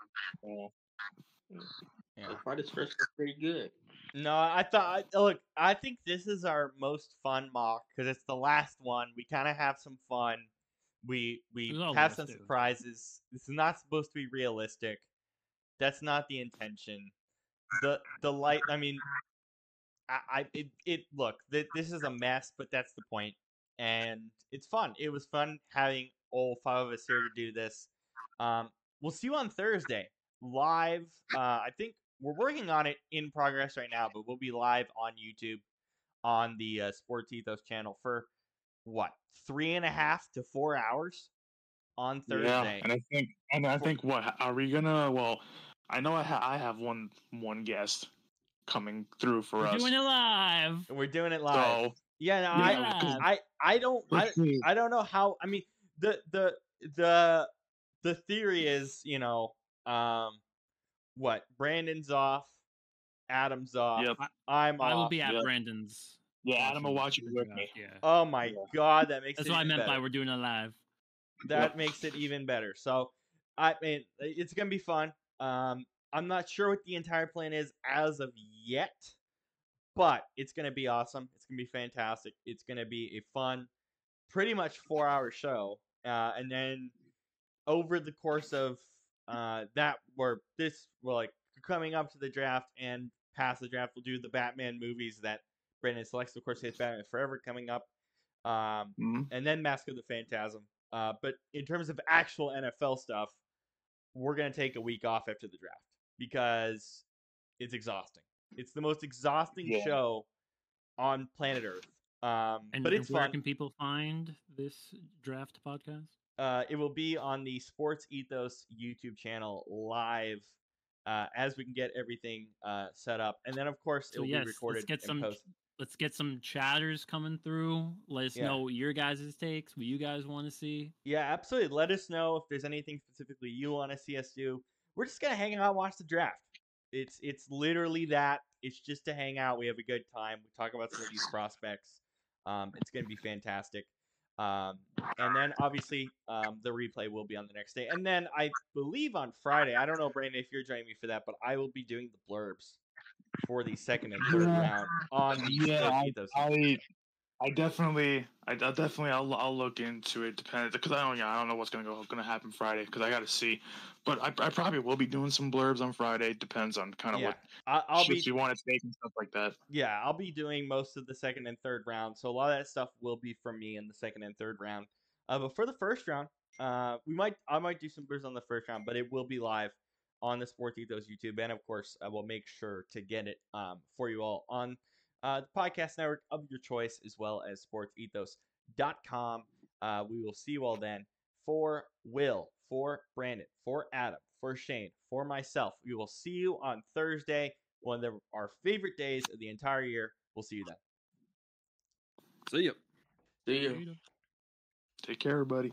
Uh, Yeah. So far, this first was pretty good. No, I thought. I- Look, I think this is our most fun mock because it's the last one. We kind of have some fun. We we There's all have of some us do. surprises. This is not supposed to be realistic. That's not the intention. The the light. I mean, I, I it, it look. Th- this is a mess, but that's the point, and it's fun. It was fun having all five of us here to do this. Um, we'll see you on Thursday live. Uh, I think we're working on it in progress right now, but we'll be live on YouTube on the uh, Sports Ethos channel for what three and a half to four hours on yeah, Thursday. and I think and I think what are we gonna? Well, I know I ha- I have one one guest coming through for We're us. doing it live. We're doing it live. So yeah, no, yeah, I, because- I, I don't, I, let's see. I don't know how. I mean, the, the, the, the theory is, you know, um, what Brandon's off, Adam's off, Yep. I'm off. I will be at yeah. Brandon's. Yeah, Adam will watch watching it the with draft, me. Yeah. Oh my Yeah. god, that makes That's it what I even meant better. by we're doing it live. That Yep. makes it even better. So, I mean, it's gonna be fun. Um, I'm not sure what the entire plan is as of yet, but it's gonna be awesome. It's gonna be fantastic. It's gonna be a fun, pretty much four-hour show, uh, and then over the course of uh, that, or this, well, like coming up to the draft and past the draft, we'll do the Batman movies that Brandon selects. Of course, it's Batman Forever coming up. Um, Mhm. and then Mask of the Phantasm. Uh, but in terms of actual N F L stuff, we're gonna take a week off after the draft because it's exhausting. It's the most exhausting Yeah. show on planet Earth. Um, And, but and it's where fun. can people find this draft podcast? Uh, it will be on the Sports Ethos YouTube channel live uh, as we can get everything uh, set up, and then of course So it'll yes, be recorded let's get and some posted. let's get some chatters coming through. Let us Yeah. know what your guys' takes, what you guys want to see. Yeah, absolutely. Let us know if there's anything specifically you want to see us do. We're just gonna hang out and watch the draft. It's it's literally that. It's just to hang out. We have a good time. We talk about some of these prospects. Um, it's gonna be fantastic. Um, and then obviously um, the replay will be on the next day. And then I believe on Friday, I don't know, Brandon, if you're joining me for that, but I will be doing the blurbs for the second and third Yeah. round on the Yeah, Sports I, Ethos. I, I definitely, I, I'll definitely, I'll, I'll look into it. Depending, because I don't, yeah, I don't know what's gonna go, gonna happen Friday, because I got to see. But I, I probably will be doing some blurbs on Friday. Depends on kind of Yeah, what I, I'll be shifts you want to take and stuff like that. Yeah, I'll be doing most of the second and third round, so a lot of that stuff will be from me in the second and third round. Uh, but for the first round, uh, we might I might do some blurbs on the first round, but it will be live on the Sports Ethos YouTube, and of course, I will make sure to get it um, for you all on uh, the podcast network of your choice, as well as sports ethos dot com. Uh, we will see you all then. For Will, for Brandon, for Adam, for Shane, for myself, we will see you on Thursday, one of the, our favorite days of the entire year. We'll see you then. See ya. See ya. Later. Take care, everybody.